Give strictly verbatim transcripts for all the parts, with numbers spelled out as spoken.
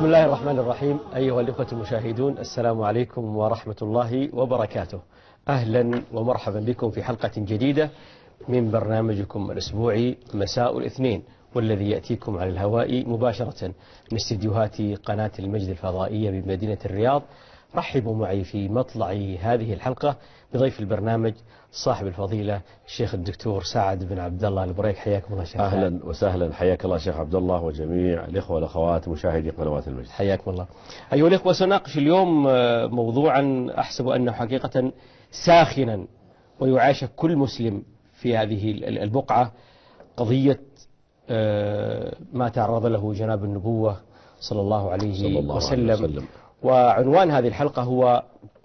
بسم الله الرحمن الرحيم. أيها الإخوة المشاهدون، السلام عليكم ورحمة الله وبركاته. أهلا ومرحبا بكم في حلقة جديدة من برنامجكم الأسبوعي مساء الاثنين، والذي يأتيكم على الهواء مباشرة من استديوهات قناة المجد الفضائية بمدينة الرياض. رحبوا معي في مطلع هذه الحلقة بضيف البرنامج صاحب الفضيلة الشيخ الدكتور سعد بن عبد الله البريك. حياكم الله شيخ. أهلا وسهلا، حياك الله شيخ عبد الله وجميع الإخوة والأخوات مشاهدي قنوات المجد. حياكم الله. أيها الإخوة، سنناقش اليوم موضوعا أحسب أنه حقيقة ساخنا ويعاشق كل مسلم في هذه البقعة، قضية ما تعرض له جناب النبوة صلى الله عليه صلى الله وسلم. عليه وسلم. وعنوان هذه الحلقة هو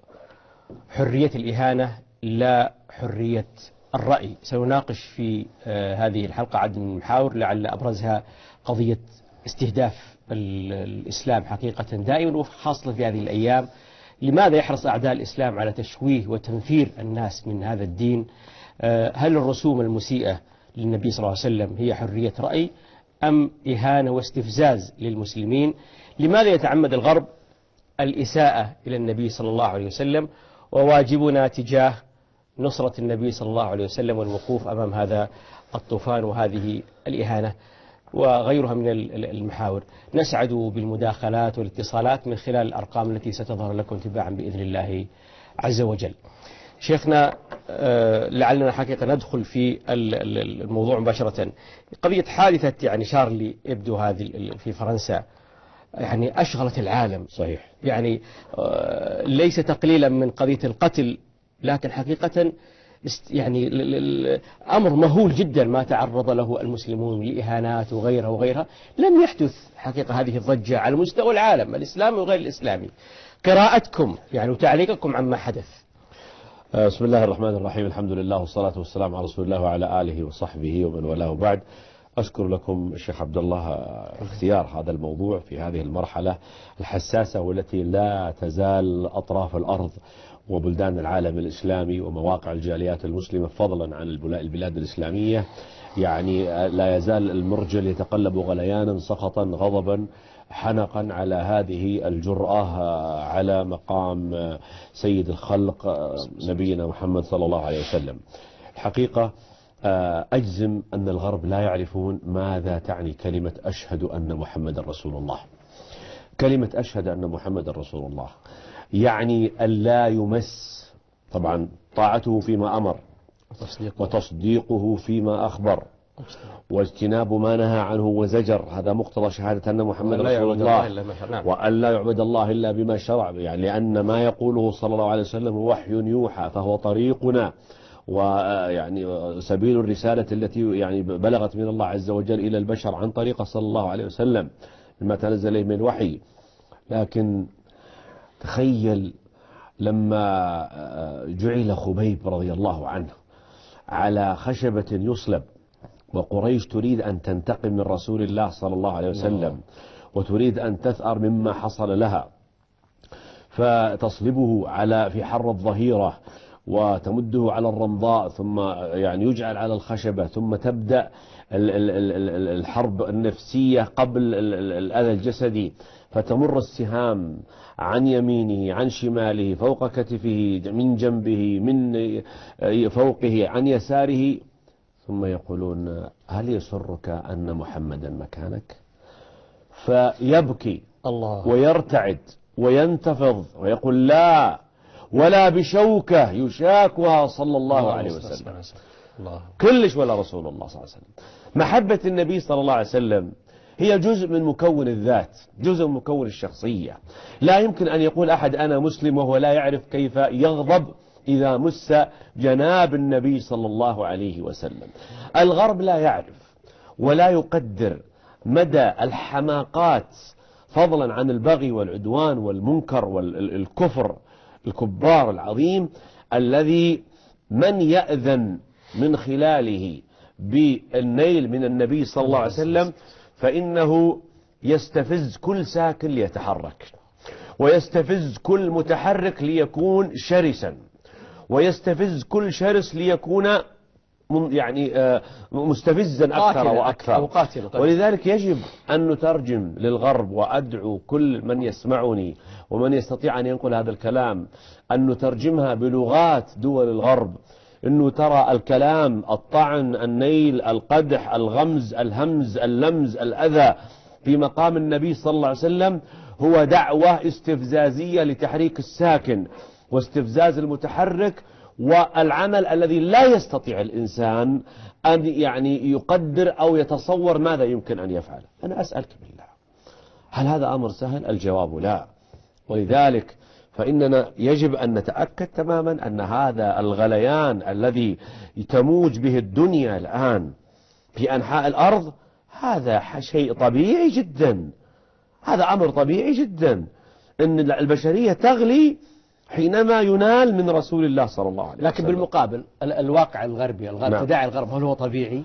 حرية الإهانة لا حرية الرأي. سنناقش في هذه الحلقة عدد من المحاور، لعل أبرزها قضية استهداف الإسلام حقيقة دائما وخاصة في هذه الأيام. لماذا يحرص أعداء الإسلام على تشويه وتنفير الناس من هذا الدين؟ هل الرسوم المسيئة للنبي صلى الله عليه وسلم هي حرية رأي أم إهانة واستفزاز للمسلمين؟ لماذا يتعمد الغرب الإساءة إلى النبي صلى الله عليه وسلم، وواجبنا تجاه نصرة النبي صلى الله عليه وسلم والوقوف أمام هذا الطوفان وهذه الإهانة وغيرها من المحاور؟ نسعد بالمداخلات والاتصالات من خلال الأرقام التي ستظهر لكم تباعا بإذن الله عز وجل. شيخنا، لعلنا حقيقة ندخل في الموضوع مباشرة. قضية حادثة يعني شارلي يبدو هذه في فرنسا يعني أشغلت العالم. صحيح. يعني ليس تقليلا من قضية القتل، لكن حقيقة يعني أمر مهول جدا ما تعرض له المسلمون لإهانات وغيرها وغيرها. لم يحدث حقيقة هذه الضجة على مستوى العالم الإسلامي وغير الإسلامي. قراءتكم يعني وتعليقكم عما حدث. بسم الله الرحمن الرحيم، الحمد لله والصلاة والسلام على رسول الله وعلى آله وصحبه ومن والاه. بعد، أشكر لكم الشيخ عبد الله اختيار هذا الموضوع في هذه المرحلة الحساسة، والتي لا تزال أطراف الأرض وبلدان العالم الإسلامي ومواقع الجاليات المسلمة فضلا عن البلاد الإسلامية يعني لا يزال المرجل يتقلب غليانا سخطا غضبا حنقا على هذه الجرأة على مقام سيد الخلق نبينا محمد صلى الله عليه وسلم. الحقيقة أجزم أن الغرب لا يعرفون ماذا تعني كلمة أشهد أن محمد رسول الله. كلمة أشهد أن محمد رسول الله يعني أن لا يمس طبعا طاعته فيما أمر وتصديقه فيما أخبر واجتناب ما نهى عنه وزجر. هذا مقتضى شهادة أن محمد رسول الله، وأن لا يعبد الله إلا بما شرع، يعني لأن ما يقوله صلى الله عليه وسلم وحي يوحى، فهو طريقنا ويعني سبيل الرسالة التي يعني بلغت من الله عز وجل إلى البشر عن طريقه صلى الله عليه وسلم مما تنزل إليه من الوحي. لكن تخيل لما جعل خبيب رضي الله عنه على خشبة يصلب، وقريش تريد أن تنتقم من رسول الله صلى الله عليه وسلم وتريد أن تثأر مما حصل لها، فتصلبه على في حر الظهيرة وتمده على الرمضاء، ثم يعني يجعل على الخشبة، ثم تبدأ الحرب النفسية قبل الأذى الجسدي، فتمر السهام عن يمينه عن شماله فوق كتفه من جنبه من فوقه عن يساره، ثم يقولون هل يسرك أن محمدا مكانك؟ فيبكي الله ويرتعد وينتفض ويقول لا ولا بشوكة يشاكها صلى الله عليه وسلم. الله كلش ولا رسول الله صلى الله عليه وسلم. محبة النبي صلى الله عليه وسلم هي جزء من مكون الذات، جزء من مكون الشخصية. لا يمكن أن يقول أحد أنا مسلم وهو لا يعرف كيف يغضب إذا مس جناب النبي صلى الله عليه وسلم. الغرب لا يعرف ولا يقدر مدى الحماقات فضلا عن البغي والعدوان والمنكر والكفر الكبار العظيم الذي من يأذن من خلاله بالنيل من النبي صلى الله عليه وسلم فإنه يستفز كل ساكن ليتحرك، ويستفز كل متحرك ليكون شرسا، ويستفز كل شرس ليكون يعني مستفزا أكثر وأكثر. ولذلك يجب أن نترجم للغرب، وأدعو كل من يسمعني ومن يستطيع أن ينقل هذا الكلام أن نترجمها بلغات دول الغرب. أنه ترى الكلام، الطعن، النيل، القدح، الغمز، الهمز، اللمز، الأذى في مقام النبي صلى الله عليه وسلم هو دعوة استفزازية لتحريك الساكن واستفزاز المتحرك، والعمل الذي لا يستطيع الإنسان أن يعني يقدر أو يتصور ماذا يمكن أن يفعل. أنا أسألك بالله، هل هذا أمر سهل؟ الجواب لا. ولذلك فإننا يجب أن نتأكد تماما أن هذا الغليان الذي تموج به الدنيا الآن في أنحاء الأرض هذا شيء طبيعي جدا، هذا أمر طبيعي جدا، أن البشرية تغلي حينما ينال من رسول الله صلى الله عليه وسلم. لكن بالمقابل الواقع الغربي، الغرب نعم. تداعي الغرب هل هو طبيعي؟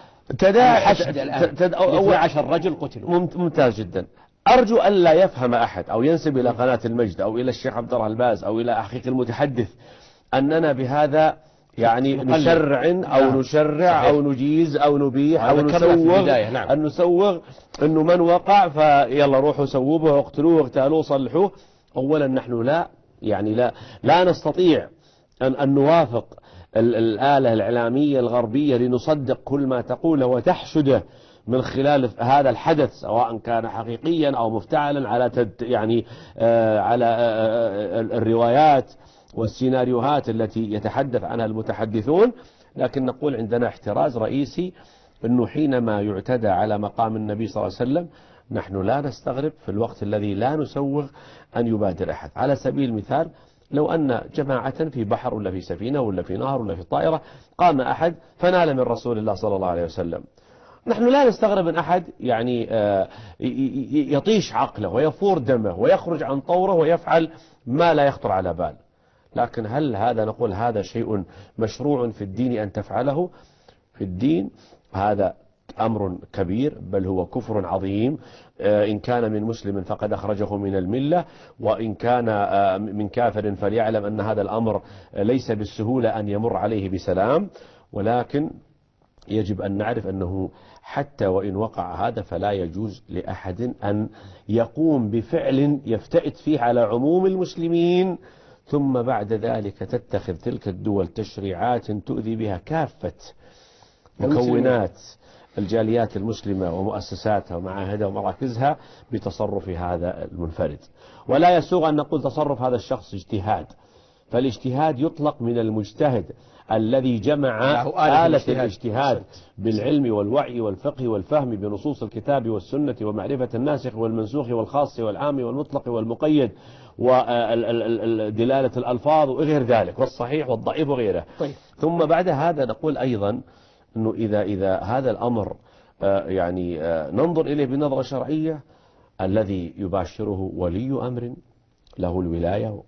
تداعي الحشد الآن تد... اثني عشر رجل قتلوا. ممتاز جدا. أرجو أن لا يفهم أحد أو ينسب إلى قناة المجد أو إلى الشيخ عبد الله الباز أو إلى أخيك المتحدث أننا بهذا يعني نشرع أو نعم. نشرع أو نجيز أو نبيح أو نسوغ نعم. أن نسوغ أنه من وقع فيلا روحوا سووه واقتلوه واغتالوه صلحوه. أولا نحن لا يعني لا لا نستطيع أن, أن نوافق الآلة الإعلامية الغربية لنصدق كل ما تقوله وتحشده من خلال هذا الحدث، سواء كان حقيقيا أو مفتعلا على تد يعني آه على آه الروايات والسيناريوهات التي يتحدث عنها المتحدثون. لكن نقول عندنا احتراز رئيسي أنه حينما يعتدى على مقام النبي صلى الله عليه وسلم نحن لا نستغرب في الوقت الذي لا نسوغ أن يبادر أحد. على سبيل المثال لو أن جماعة في بحر ولا في سفينة ولا في نهر ولا في طائرة قام أحد فنال من رسول الله صلى الله عليه وسلم، نحن لا نستغرب أن أحد يعني يطيش عقله ويفور دمه ويخرج عن طوره ويفعل ما لا يخطر على بال. لكن هل هذا نقول هذا شيء مشروع في الدين أن تفعله؟ في الدين هذا أمر كبير، بل هو كفر عظيم. إن كان من مسلم فقد أخرجه من الملة، وإن كان من كافر فليعلم أن هذا الأمر ليس بالسهولة أن يمر عليه بسلام. ولكن يجب أن نعرف أنه حتى وإن وقع هذا فلا يجوز لأحد أن يقوم بفعل يفتئت فيه على عموم المسلمين ثم بعد ذلك تتخذ تلك الدول تشريعات تؤذي بها كافة مكونات الجاليات المسلمة ومؤسساتها ومعاهدها ومراكزها بتصرف هذا المنفرد. ولا يسوغ أن نقول تصرف هذا الشخص اجتهاد، فالاجتهاد يطلق من المجتهد الذي جمع آلة الاجتهاد بالعلم والوعي والفقه والفهم بنصوص الكتاب والسنة ومعرفة الناسخ والمنسوخ والخاص والعام والمطلق والمقيد ودلالة الألفاظ وغير ذلك والصحيح والضعيف وغيره. طيب. ثم بعد هذا نقول أيضا أنه إذا, إذا هذا الأمر يعني ننظر إليه بنظرة شرعية، الذي يباشره ولي أمر له الولاية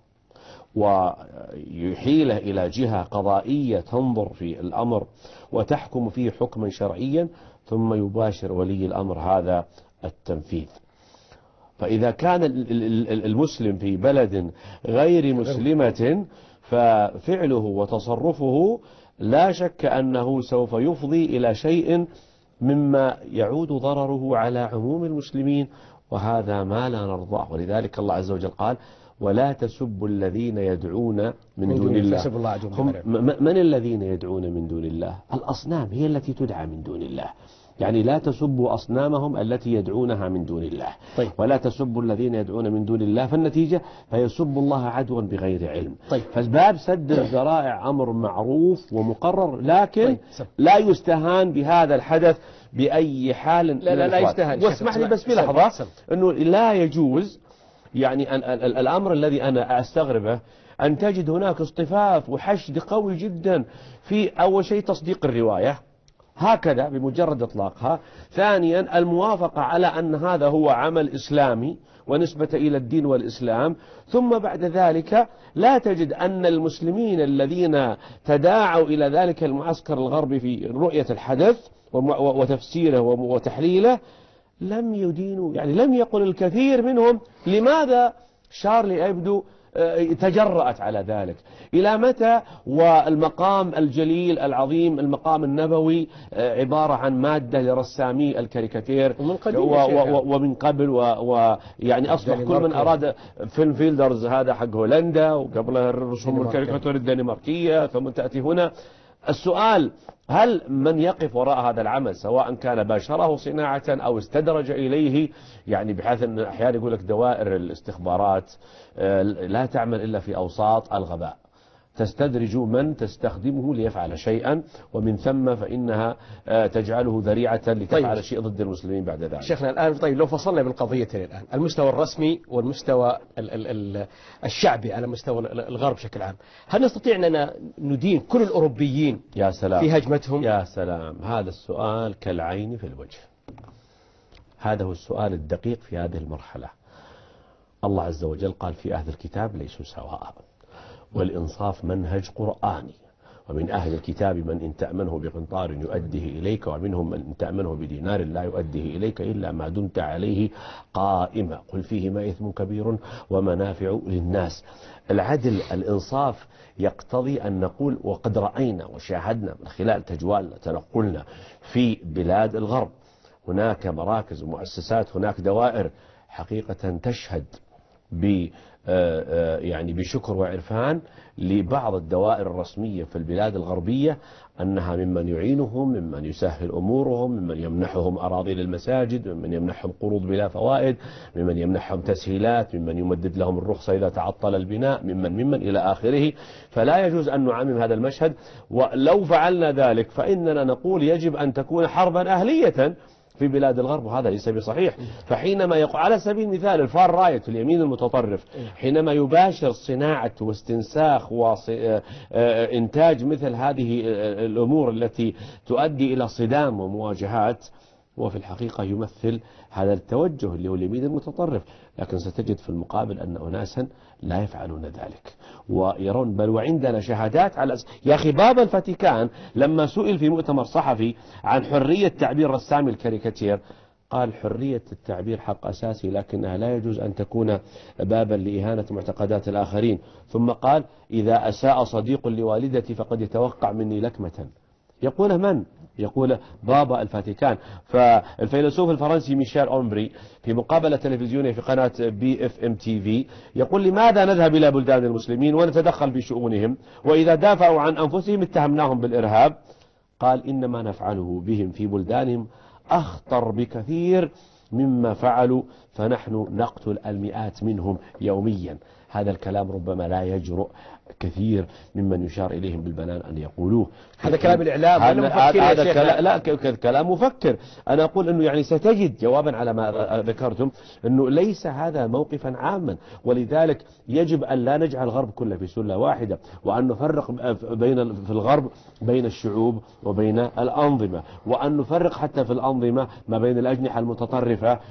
ويحيله إلى جهة قضائية تنظر في الأمر وتحكم فيه حكما شرعيا، ثم يباشر ولي الأمر هذا التنفيذ. فإذا كان المسلم في بلد غير مسلمة ففعله وتصرفه لا شك أنه سوف يفضي إلى شيء مما يعود ضرره على عموم المسلمين، وهذا ما لا نرضاه. ولذلك الله عز وجل قال ولا تسبوا الذين يدعون من دون الله. هم من الذين يدعون من دون الله؟ الأصنام هي التي تدعى من دون الله. يعني لا تسبوا أصنامهم التي يدعونها من دون الله. طيب. ولا تسبوا الذين يدعون من دون الله، فالنتيجة فيسب الله عدوا بغير علم. طيب. فالباب سد الذرائع أمر معروف ومقرر، لكن طيب. لا يستهان بهذا الحدث بأي حال. لا لا, لا يستهان. واسمح لي بس بلحظة أنه لا يجوز يعني أن الأمر الذي أنا أستغربه أن تجد هناك اصطفاف وحشد قوي جدا في أول شيء تصديق الرواية هكذا بمجرد إطلاقها، ثانيا الموافقة على أن هذا هو عمل إسلامي ونسبة إلى الدين والإسلام، ثم بعد ذلك لا تجد أن المسلمين الذين تداعوا إلى ذلك المعسكر الغربي في رؤية الحدث وتفسيره وتحليله لم يدينوا، يعني لم يقل الكثير منهم لماذا شارلي أبدو تجرأت على ذلك؟ إلى متى والمقام الجليل العظيم المقام النبوي عبارة عن مادة لرسامي الكاريكاتير ومن قبل ومن قبل ويعني أصبح كل من أراد فيلم فيلدرز هذا حق هولندا، وقبلها الرسوم الكاريكاتير الدنماركية، ثم تأتي هنا. السؤال: هل من يقف وراء هذا العمل سواء كان باشره صناعة أو استدرج إليه، يعني بحيث أن أحيانا يقول لك دوائر الاستخبارات لا تعمل إلا في أوساط الغباء، تستدرج من تستخدمه ليفعل شيئا، ومن ثم فإنها تجعله ذريعة لتفعل طيب. شيء ضد المسلمين بعد ذلك. شيخنا الآن طيب لو فصلنا بين قضيتين الآن، المستوى الرسمي والمستوى ال ال ال الشعبي على مستوى الغرب بشكل عام، هل نستطيع أننا ندين كل الأوروبيين يا سلام في هجمتهم؟ يا سلام، هذا السؤال كالعين في الوجه. هذا هو السؤال الدقيق في هذه المرحلة. الله عز وجل قال في أهل الكتاب ليسوا سواء، والإنصاف منهج قرآني، ومن أهل الكتاب من إن تأمنه بقنطار يؤديه إليك، ومنهم من إن تأمنه بدينار لا يؤديه إليك إلا ما دمت عليه قائما، قل فيهما إثم كبير ومنافع للناس. العدل الإنصاف يقتضي أن نقول وقد رأينا وشاهدنا من خلال تجوالنا تنقلنا في بلاد الغرب، هناك مراكز ومؤسسات، هناك دوائر حقيقة تشهد ب يعني بشكر وعرفان لبعض الدوائر الرسمية في البلاد الغربية، أنها ممن يعينهم، ممن يسهل أمورهم، ممن يمنحهم أراضي للمساجد، ممن يمنحهم قروض بلا فوائد، ممن يمنحهم تسهيلات، ممن يمدد لهم الرخصة إذا تعطل البناء، ممن ممن إلى آخره. فلا يجوز أن نعمم هذا المشهد، ولو فعلنا ذلك فإننا نقول يجب أن تكون حربا أهلية في بلاد الغرب، وهذا ليس بصحيح. فحينما يقول على سبيل المثال الفار رايت اليمين المتطرف، حينما يباشر صناعة واستنساخ وإنتاج مثل هذه الأمور التي تؤدي إلى صدام ومواجهات، وفي الحقيقة يمثل هذا التوجه اللي هو اليمين المتطرف. لكن ستجد في المقابل أن أناسا لا يفعلون ذلك ويرون، بل وعندنا شهادات على أس... يا أخي بابا الفاتيكان لما سئل في مؤتمر صحفي عن حرية تعبير رسام الكاريكاتير قال حرية التعبير حق أساسي، لكنها لا يجوز أن تكون بابا لإهانة معتقدات الآخرين. ثم قال إذا أساء صديق لوالدتي فقد يتوقع مني لكمة. يقول من؟ يقول بابا الفاتيكان. فالفيلسوف الفرنسي ميشيل أومبري في مقابلة تلفزيونية في قناة بي اف ام تي في يقول لماذا نذهب إلى بلدان المسلمين ونتدخل بشؤونهم، وإذا دافعوا عن أنفسهم اتهمناهم بالإرهاب؟ قال إنما نفعله بهم في بلدانهم أخطر بكثير مما فعلوا، فنحن نقتل المئات منهم يوميا. هذا الكلام ربما لا يجرؤ كثير ممن يشار إليهم بالبنان أن يقولوه. هذا كلام الإعلام هذا, هذا كلام لا كلام مفكر. أنا أقول أنه يعني ستجد جوابا على ما ذكرتم أنه ليس هذا موقفا عاما، ولذلك يجب أن لا نجعل الغرب كله في سلة واحدة، وأن نفرق بين في الغرب بين الشعوب وبين الأنظمة، وأن نفرق حتى في الأنظمة ما بين الأجنحة المتطرفة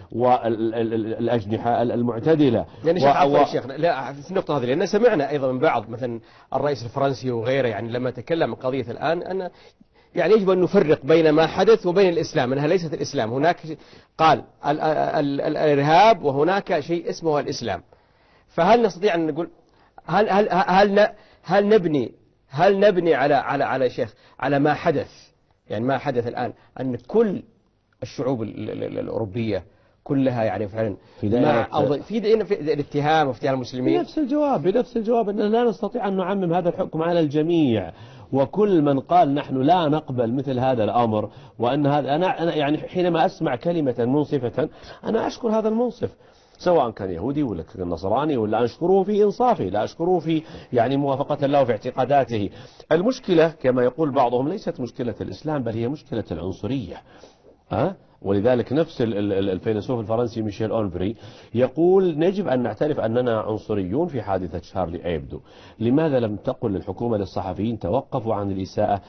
والأجنحة المعتدلة. يعني شيخ عفوا شيخ لا في النقطة هذه، لأن سمعنا أيضا من بعض مثلا الرئيس الفرنسي وغيره يعني لما تكلم عن قضية الآن أن يعني يجب أن نفرق بين ما حدث وبين الإسلام، أنها ليست الإسلام. هناك قال ال ال ال الإرهاب وهناك شيء اسمه الإسلام. فهل نستطيع أن نقول هل هل هل هل نبني هل نبني على على على شيخ على ما حدث، يعني ما حدث الآن أن كل الشعوب الأوروبية كلها يعني فعلا في في في, في الاتهام وافتيان المسلمين؟ بنفس الجواب بنفس الجواب أننا لا نستطيع أن نعمم هذا الحكم على الجميع، وكل من قال نحن لا نقبل مثل هذا الأمر، وأن هذا أنا, أنا يعني حينما أسمع كلمة منصفة أنا أشكر هذا المنصف، سواء كان يهودي ولا كان نصراني، ولا أشكره في إنصافه، لا أشكره في يعني موافقة له في اعتقاداته. المشكلة كما يقول بعضهم ليست مشكلة الإسلام، بل هي مشكلة العنصرية. أه؟ ولذلك نفس الفيلسوف الفرنسي ميشيل أونفري يقول يجب أن نعترف أننا عنصريون في حادثة شارلي إيبدو. لماذا لم تقل الحكومة للصحفيين توقفوا عن الإساءة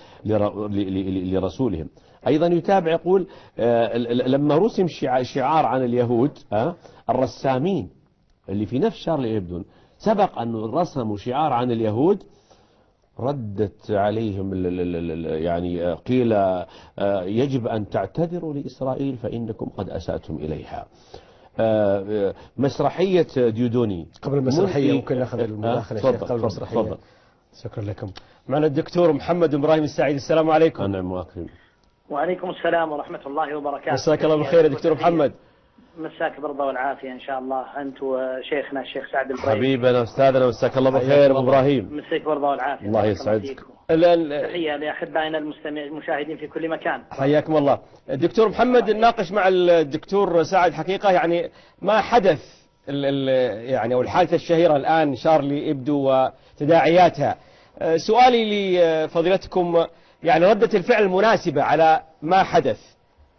لرسولهم؟ أيضا يتابع يقول لما رسم شعار عن اليهود الرسامين اللي في نفس شارلي إيبدو سبق أن رسموا شعار عن اليهود، ردت عليهم يعني قيل يجب أن تعتذروا لإسرائيل فإنكم قد أسأتم إليها. مسرحية ديودوني. قبل المسرحية ممكن ناخذ المداخلة أه؟ قبل المسرحية. تفضل. شكرا لكم. معنا الدكتور محمد إبراهيم السعيد. السلام عليكم. أنعم وأكرم. وعليكم السلام ورحمة الله وبركاته. مساك الله بالخير يا دكتور محمد. مساك بالرضا والعافية إن شاء الله، أنت وشيخنا الشيخ سعد البريد. حبيبنا أستاذنا، مساك الله بالخير أبو إبراهيم. مساك بالرضا والعافية. الله يسعدك. تحية لأحبائنا المشاهدين في كل مكان. حياكم الله. الدكتور محمد، نناقش مع الدكتور سعد حقيقة يعني ما حدث ال ال يعني أو الحادثة الشهيرة الآن شارلي إبدو وتداعياتها. سؤالي لفضيلتكم يعني ردة الفعل المناسبة على ما حدث.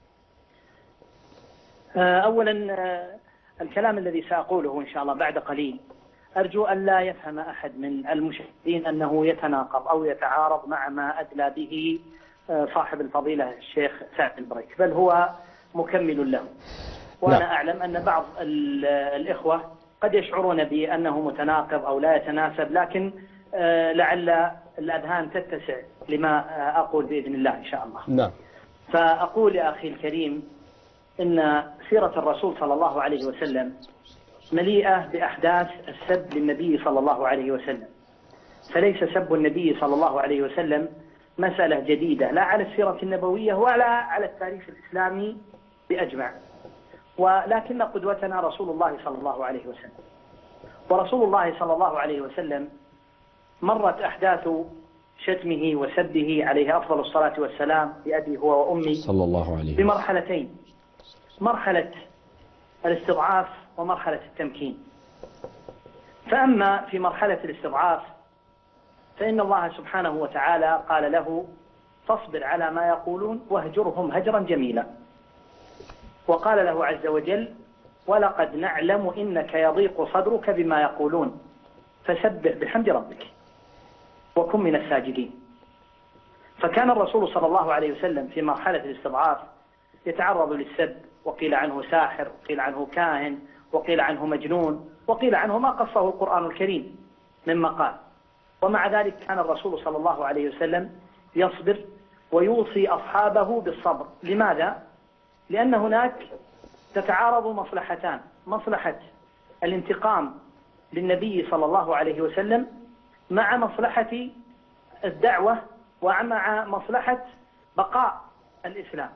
أولا الكلام الذي سأقوله إن شاء الله بعد قليل أرجو أن لا يفهم أحد من المشاهدين أنه يتناقض أو يتعارض مع ما أدلى به صاحب الفضيلة الشيخ سعد البريك، بل هو مكمل له. وأنا لا. أعلم أن بعض الإخوة قد يشعرون بأنه متناقض أو لا يتناسب، لكن لعل الأذهان تتسع لما أقول بإذن الله إن شاء الله. نعم. فأقول يا أخي الكريم إن سيرة الرسول صلى الله عليه وسلم مليئة بأحداث السب للنبي صلى الله عليه وسلم، فليس سب النبي صلى الله عليه وسلم مسألة جديدة لا على السيرة النبوية ولا على التاريخ الإسلامي بأجمع، ولكن قدوتنا رسول الله صلى الله عليه وسلم. ورسول الله صلى الله عليه وسلم مرت أحداث شتمه وسبه عليه أفضل الصلاة والسلام بأبي هو وأمي صلى الله عليه وسلم بمرحلتين، مرحلة الاستضعاف ومرحلة التمكين. فأما في مرحلة الاستضعاف فإن الله سبحانه وتعالى قال له فاصبر على ما يقولون واهجرهم هجرا جميلا، وقال له عز وجل ولقد نعلم إنك يضيق صدرك بما يقولون فسبح بحمد ربك وكن من الساجدين. فكان الرسول صلى الله عليه وسلم في مرحلة الاستضعاف يتعرض للسب، وقيل عنه ساحر، وقيل عنه كاهن، وقيل عنه مجنون، وقيل عنه ما قصه القرآن الكريم مما قال. ومع ذلك كان الرسول صلى الله عليه وسلم يصبر ويوصي أصحابه بالصبر. لماذا؟ لأن هناك تتعارض مصلحتان، مصلحة الانتقام للنبي صلى الله عليه وسلم مع مصلحة الدعوة ومع مصلحة بقاء الإسلام.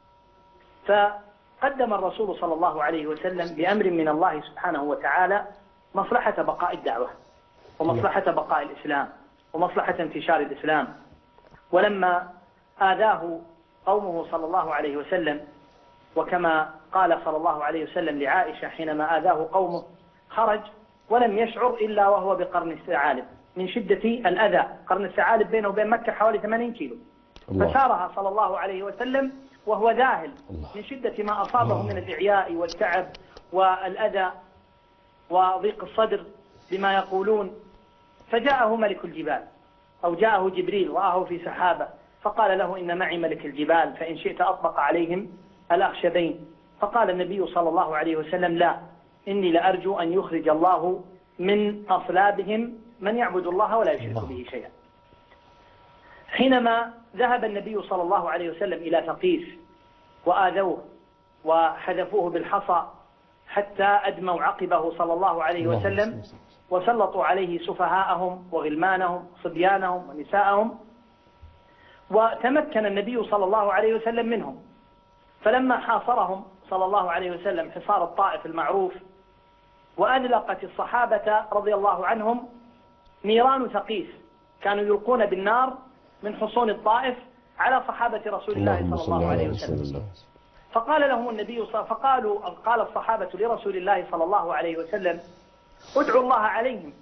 فقدم الرسول صلى الله عليه وسلم بأمر من الله سبحانه وتعالى مصلحة بقاء الدعوة ومصلحة بقاء الإسلام ومصلحة انتشار الإسلام. ولما آذاه قومه صلى الله عليه وسلم، وكما قال صلى الله عليه وسلم لعائشة حينما آذاه قومه خرج ولم يشعر إلا وهو بقرن الثعالب من شدة الأذى. قرن الثعالب بينه وبين مكة حوالي ثمانين كيلو، فسارها صلى الله عليه وسلم وهو ذاهل من شدة ما أصابه من الإعياء والتعب والأذى وضيق الصدر بما يقولون. فجاءه ملك الجبال أو جاءه جبريل رآه في سحابة فقال له إن معي ملك الجبال فإن شئت أطبق عليهم الأخشبين. فقال النبي صلى الله عليه وسلم لا، إني لأرجو أن يخرج الله من أصلابهم من يعبد الله ولا يشرك به شيئا. حينما ذهب النبي صلى الله عليه وسلم إلى ثقيف وآذوه وحذفوه بالحصى حتى أدموا عقبه صلى الله عليه وسلم وسلطوا عليه سفهاءهم وغلمانهم صبيانهم ونساءهم، وتمكن النبي صلى الله عليه وسلم منهم. فلما حاصرهم صلى الله عليه وسلم حصار الطائف المعروف وأذلقت الصحابة رضي الله عنهم نيران ثقيف، كانوا يلقون بالنار من حصون الطائف على صحابة رسول الله صلى الله عليه وسلم. فقال لهم النبي فقالوا قال الصحابة لرسول الله صلى الله عليه وسلم ادعوا الله عليهم.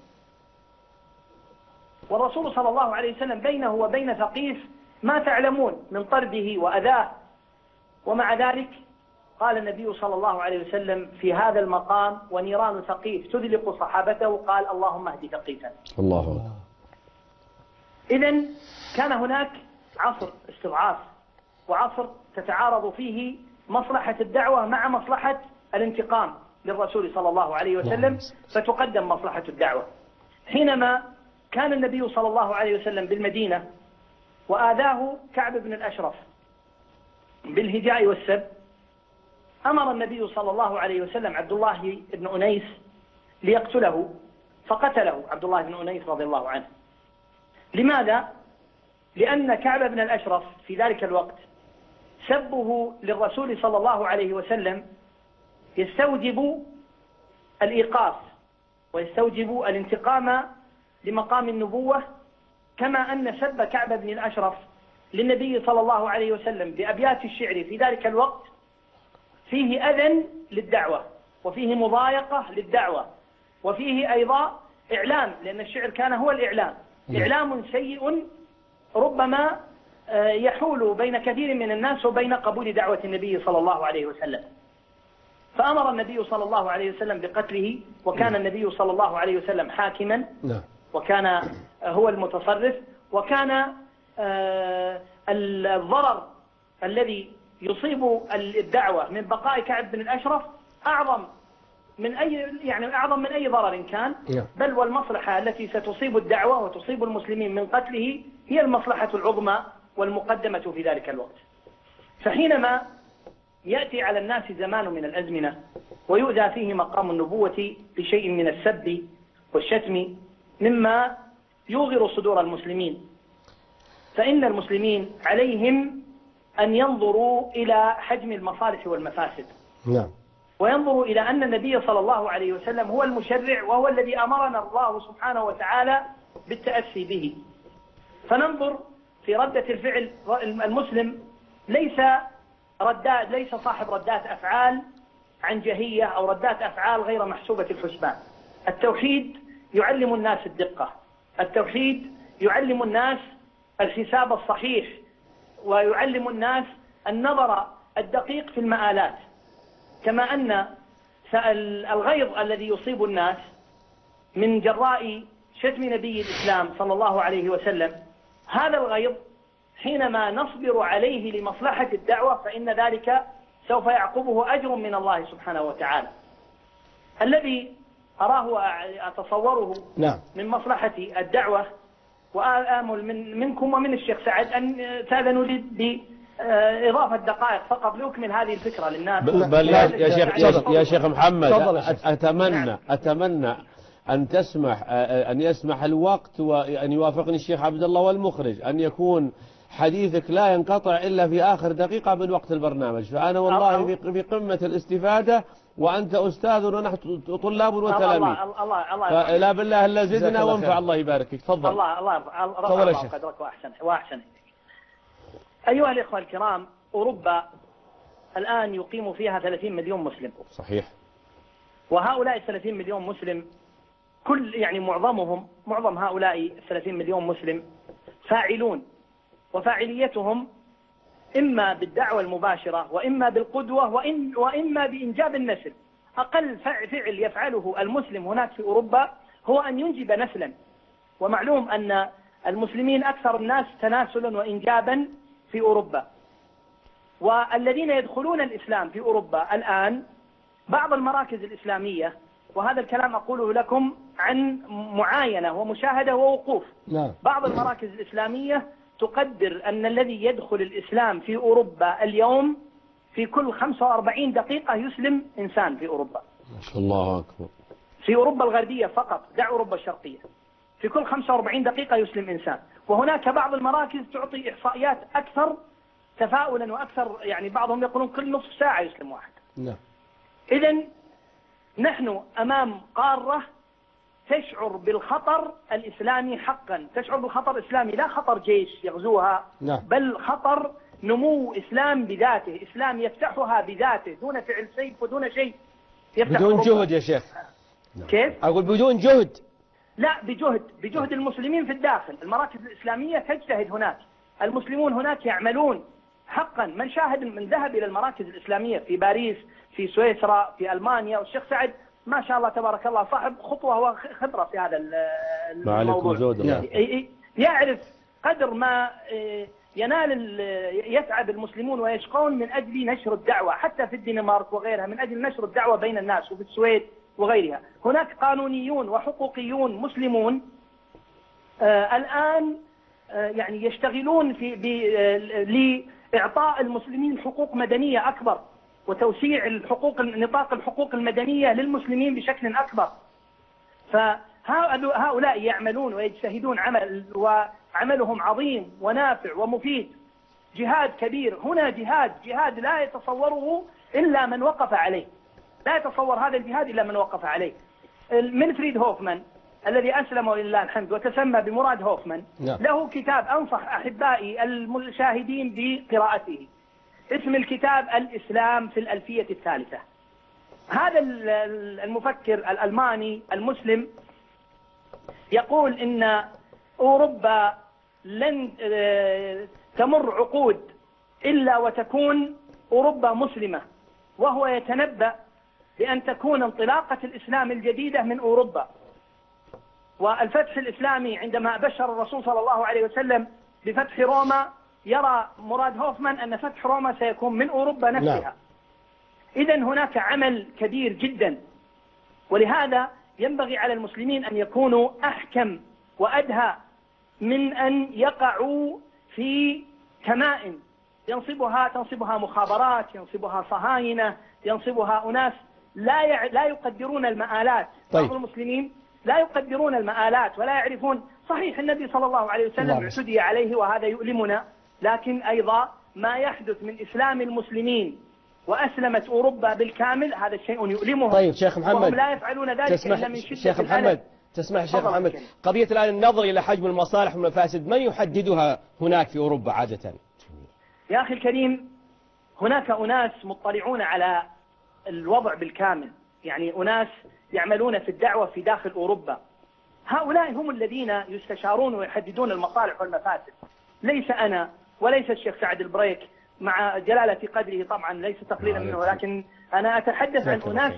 والرسول صلى الله عليه وسلم بينه وبين ثقيف ما تعلمون من طرده وأذاه، ومع ذلك قال النبي صلى الله عليه وسلم في هذا المقام ونيران ثقيف تذلق صحابته قال اللهم اهد ثقيفا. الله أكبر. إذن كان هناك عصر استضعاف وعصر تتعارض فيه مصلحة الدعوة مع مصلحة الانتقام للرسول صلى الله عليه وسلم، فتقدم مصلحة الدعوة. حينما كان النبي صلى الله عليه وسلم بالمدينة وآذاه كعب بن الأشرف بالهجاء والسب، أمر النبي صلى الله عليه وسلم عبد الله بن أنيس ليقتله، فقتله عبد الله بن أنيس رضي الله عنه. لماذا؟ لأن كعب بن الأشرف في ذلك الوقت سبه للرسول صلى الله عليه وسلم يستوجب الإيقاف ويستوجب الانتقام لمقام النبوة، كما أن سب كعب بن الأشرف للنبي صلى الله عليه وسلم بأبيات الشعر في ذلك الوقت فيه أذى للدعوة، وفيه مضايقة للدعوة، وفيه أيضا إعلام، لأن الشعر كان هو الإعلام، إعلام سيء ربما يحول بين كثير من الناس وبين قبول دعوة النبي صلى الله عليه وسلم. فأمر النبي صلى الله عليه وسلم بقتله، وكان النبي صلى الله عليه وسلم حاكما، وكان هو المتصرف، وكان الضرر الذي يصيب الدعوة من بقاء كعب بن الأشرف أعظم من أي يعني أعظم من أي ضرر كان، بل والمصلحة التي ستصيب الدعوة وتصيب المسلمين من قتله هي المصلحة العظمى والمقدمة في ذلك الوقت. فحينما يأتي على الناس زمان من الأزمنة ويؤذى فيه مقام النبوة بشيء من السب والشتم مما يوغر صدور المسلمين، فإن المسلمين عليهم أن ينظروا إلى حجم المصالح والمفاسد، نعم، وينظروا إلى أن النبي صلى الله عليه وسلم هو المشرع، وهو الذي أمرنا الله سبحانه وتعالى بالتأسي به. فننظر في ردة الفعل المسلم، ليس ردات ليس صاحب ردات أفعال عنجهية أو ردات أفعال غير محسوبة الحسبان. التوحيد يعلم الناس الدقة، التوحيد يعلم الناس الحساب الصحيح، ويعلم الناس النظر الدقيق في المآلات، كما أن الغيظ الذي يصيب الناس من جراء شتم نبي الإسلام صلى الله عليه وسلم، هذا الغيظ حينما نصبر عليه لمصلحة الدعوة فإن ذلك سوف يعقبه أجر من الله سبحانه وتعالى. الذي أراه وأتصوره نعم. من مصلحة الدعوة، وآمل من منكم ومن الشيخ سعد أن تأذنوا لي بإضافة دقائق فقط لأكمل هذه الفكرة للناس. بل يا, يا شيخ يا شيخ محمد، أتمنى أتمنى أن تسمح أن يسمح الوقت وأن يوافقني الشيخ عبد الله والمخرج أن يكون حديثك لا ينقطع إلا في آخر دقيقة من وقت البرنامج، فأنا والله في قمة الاستفادة وأنت أستاذ ونحن طلاب وتلاميذ. الله الله الله فلا بالله إلا زدنا وانفع، الله يبارك فيك. تفضل. الله الله رفع الله قدرك وأحسن وأحسن. أيها الإخوة الكرام، أوروبا الآن يقيم فيها ثلاثين مليون مسلم. صحيح. وهؤلاء الثلاثين مليون مسلم كل يعني معظمهم معظم هؤلاء الثلاثين مليون مسلم فاعلون، وفاعليتهم إما بالدعوة المباشرة وإما بالقدوة وإن وإما بإنجاب النسل. أقل فعل يفعله المسلم هناك في أوروبا هو أن ينجب نسلا، ومعلوم أن المسلمين أكثر الناس تناسلا وإنجابا في أوروبا. والذين يدخلون الإسلام في أوروبا الآن بعض المراكز الإسلامية، وهذا الكلام أقوله لكم عن معاينة ومشاهدة ووقوف، نعم. بعض المراكز الإسلامية تقدر أن الذي يدخل الإسلام في أوروبا اليوم في كل خمسة وأربعين دقيقة يسلم إنسان في أوروبا. ما شاء الله أكبر. في أوروبا الغربية فقط، دع أوروبا الشرقية، في كل خمسة وأربعين دقيقة يسلم إنسان. وهناك بعض المراكز تعطي إحصائيات أكثر تفاؤلا وأكثر، يعني بعضهم يقولون كل نصف ساعة يسلم واحد. نعم. إذن نحن أمام قارة تشعر بالخطر الإسلامي حقا، تشعر بالخطر الإسلامي، لا خطر جيش يغزوها، نعم. بل خطر نمو إسلام بذاته، إسلام يفتحها بذاته دون فعل سيف ودون شيء. بدون جهد يا شيخ. كيف؟ أقول بدون جهد. لا، بجهد بجهد المسلمين في الداخل. المراكز الإسلامية تجتهد هناك، المسلمون هناك يعملون حقا. من شاهد من ذهب إلى المراكز الإسلامية في باريس، في سويسرا، في ألمانيا، والشيخ سعد ما شاء الله تبارك الله صاحب خطوة وخبرة في هذا الموضوع، يعرف قدر ما ينال يتعب المسلمون ويشقون من أجل نشر الدعوة، حتى في الدنمارك وغيرها من أجل نشر الدعوة بين الناس، وفي السويد وغيرها. هناك قانونيون وحقوقيون مسلمون آه الآن آه يعني يشتغلون في لإعطاء المسلمين حقوق مدنية أكبر، وتوسيع الحقوق نطاق الحقوق المدنية للمسلمين بشكل أكبر. فهؤلاء يعملون ويجتهدون عمل وعملهم عظيم ونافع ومفيد، جهاد كبير. هنا جهاد جهاد لا يتصوره إلا من وقف عليه، لا يتصور هذا الجهاد إلا من وقف عليه. منفريد هوفمان الذي أسلم ولله الحمد وتسمى بمراد هوفمان، له كتاب أنصح أحبائي المشاهدين بقراءته، اسم الكتاب الإسلام في الألفية الثالثة. هذا المفكر الألماني المسلم يقول إن أوروبا لن تمر عقود إلا وتكون أوروبا مسلمة، وهو يتنبأ بأن تكون انطلاقة الإسلام الجديدة من أوروبا. والفتح الإسلامي عندما بشر الرسول صلى الله عليه وسلم بفتح روما، يرى مراد هوفمان أن فتح روما سيكون من أوروبا نفسها. إذن هناك عمل كبير جدا، ولهذا ينبغي على المسلمين أن يكونوا أحكم وأدهى من أن يقعوا في كمائن ينصبها تنصبها مخابرات، ينصبها صهاينة، ينصبها أناس لا يع... لا يقدرون المآلات. طيب. بعض المسلمين لا يقدرون المآلات ولا يعرفون. صحيح النبي صلى الله عليه وسلم اعتدي عليه وهذا يؤلمنا، لكن أيضا ما يحدث من إسلام المسلمين وأسلمت أوروبا بالكامل هذا شيء يؤلمهم. طيب شيخ محمد، وهم لا يفعلون ذلك تسمح إلا من شدة شيخ محمد تسمح شيخ محمد الكلام. قضية الآن النظر إلى حجم المصالح والمفاسد من يحددها هناك في أوروبا عادة؟ يا أخي الكريم، هناك أناس مطلعون على الوضع بالكامل، يعني أناس يعملون في الدعوة في داخل أوروبا. هؤلاء هم الذين يستشارون ويحددون المصالح والمفاسد، ليس أنا وليس الشيخ سعد البريك، مع جلالة قدره طبعا ليس تقليلا منه، ولكن أنا أتحدث عن أناس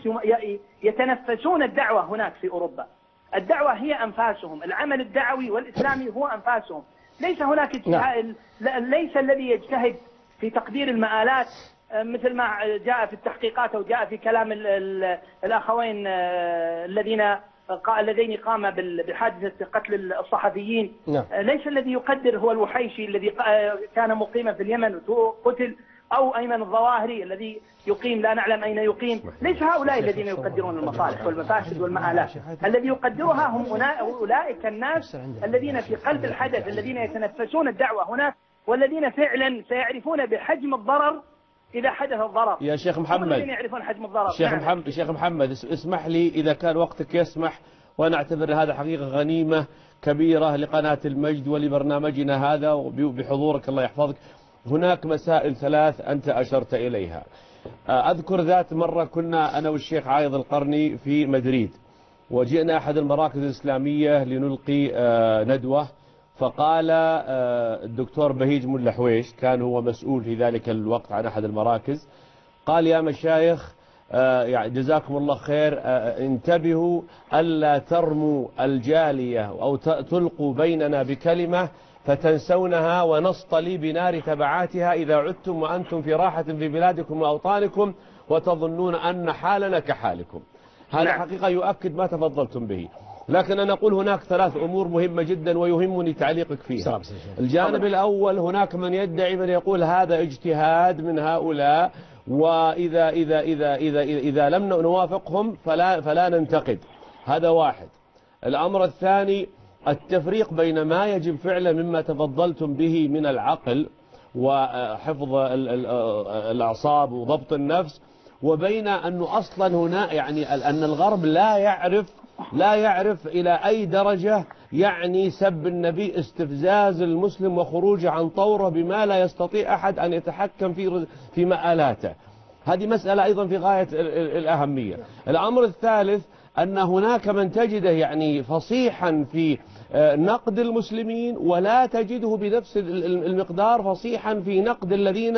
يتنفسون الدعوة هناك في أوروبا. الدعوة هي أنفاسهم، العمل الدعوي والإسلامي هو أنفاسهم. ليس هناك اجتهاد، ليس الذي يجتهد في تقدير المآلات مثل ما جاء في التحقيقات أو جاء في كلام ال ال الأخوين الذين الذين قام بحادثة قتل الصحفيين. نعم. ليس الذي يقدر هو الوحيشي الذي كان مقيما في اليمن وقتل، أو أيمن الظواهري الذي يقيم لا نعلم أين يقيم. ليس هؤلاء الذين يقدرون المصالح والمفاسد والمآلات، الذي يقدرها هم أولئك الناس الذين في قلب الحدث، الذين يتنفسون الدعوة هناك، والذين فعلا سيعرفون بحجم الضرر إذا حدث الضرر. يا شيخ محمد، يعرفون حجم الضرر. شيخ نعم. محمد شيخ محمد اسمح لي إذا كان وقتك يسمح، وأنا أعتبر هذا حقيقة غنيمة كبيرة لقناة المجد ولبرنامجنا هذا وبحضورك الله يحفظك. هناك مسائل ثلاث أنت أشرت إليها. أذكر ذات مرة كنا أنا والشيخ عايض القرني في مدريد، وجئنا أحد المراكز الإسلامية لنلقي ندوة، فقال الدكتور بهيج ملا حويش، كان هو مسؤول في ذلك الوقت عن أحد المراكز، قال يا مشايخ يعني جزاكم الله خير، انتبهوا ألا ترموا الجالية أو تلقوا بيننا بكلمة فتنسونها ونصطلي بنار تبعاتها إذا عدتم وأنتم في راحة في بلادكم وأوطانكم وتظنون أن حالنا كحالكم. هذا حقيقة يؤكد ما تفضلتم به. لكن أنا أقول هناك ثلاث أمور مهمة جدا ويهمني تعليقك فيها. الجانب الأول، هناك من يدعي من يقول هذا اجتهاد من هؤلاء، وإذا إذا إذا إذا إذا لم نوافقهم فلا فلا ننتقد. هذا واحد. الأمر الثاني التفريق بين ما يجب فعلا مما تفضلتم به من العقل وحفظ الأعصاب وضبط النفس، وبين أنه أصلا هنا يعني أن الغرب لا يعرف لا يعرف إلى أي درجة يعني سب النبي استفزاز المسلم وخروجه عن طوره بما لا يستطيع أحد أن يتحكم في في مآلاته. هذه مسألة أيضا في غاية الأهمية. الأمر الثالث أن هناك من تجده يعني فصيحا في نقد المسلمين، ولا تجده بنفس المقدار فصيحا في نقد الذين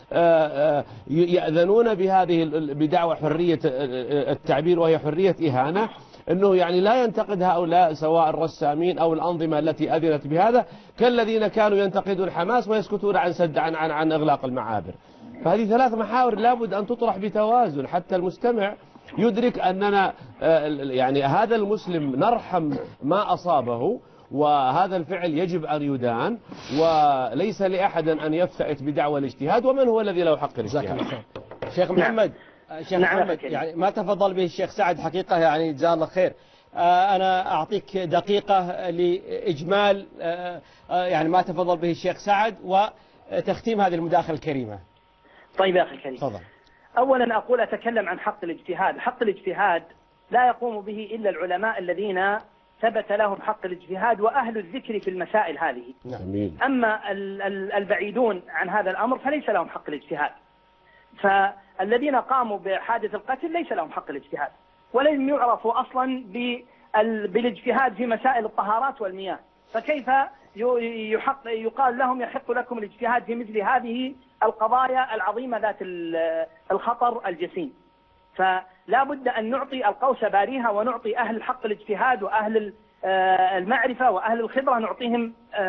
يأذنون بهذه بدعوى حرية التعبير وهي حرية إهانة، أنه يعني لا ينتقد هؤلاء سواء الرسامين أو الأنظمة التي أذنت بهذا كالذين كانوا ينتقدون حماس ويسكتون عن سد عن عن, عن إغلاق المعابر. فهذه ثلاث محاور لابد أن تطرح بتوازن حتى المستمع يدرك أننا يعني هذا المسلم نرحم ما أصابه، وهذا الفعل يجب أن يدان، وليس لأحد أن يفتئت بدعوى الاجتهاد، ومن هو الذي له حق الاجتهاد. شيخ محمد شيخ نعم محمد يعني ما تفضل به الشيخ سعد حقيقة يعني جزاه الله خير. أنا أعطيك دقيقة لإجمال يعني ما تفضل به الشيخ سعد وتختيم هذه المداخلة الكريمة. طيب يا أخي الكريم، تفضل. أولا أقول أتكلم عن حق الاجتهاد. حق الاجتهاد لا يقوم به إلا العلماء الذين ثبت لهم حق الاجتهاد وأهل الذكر في المسائل هذه. جميل. أما البعيدون عن هذا الأمر فليس لهم حق الاجتهاد. فالذين قاموا بحادث القتل ليس لهم حق الاجتهاد، ولم يعرفوا أصلا بالاجتهاد في مسائل الطهارات والمياه، فكيف يحق يقال لهم يحق لكم الاجتهاد في مثل هذه القضايا العظيمة ذات الخطر الجسيم؟ فلا بد أن نعطي القوس باريها، ونعطي أهل حق الاجتهاد وأهل المعرفة وأهل الخبرة نعطيهم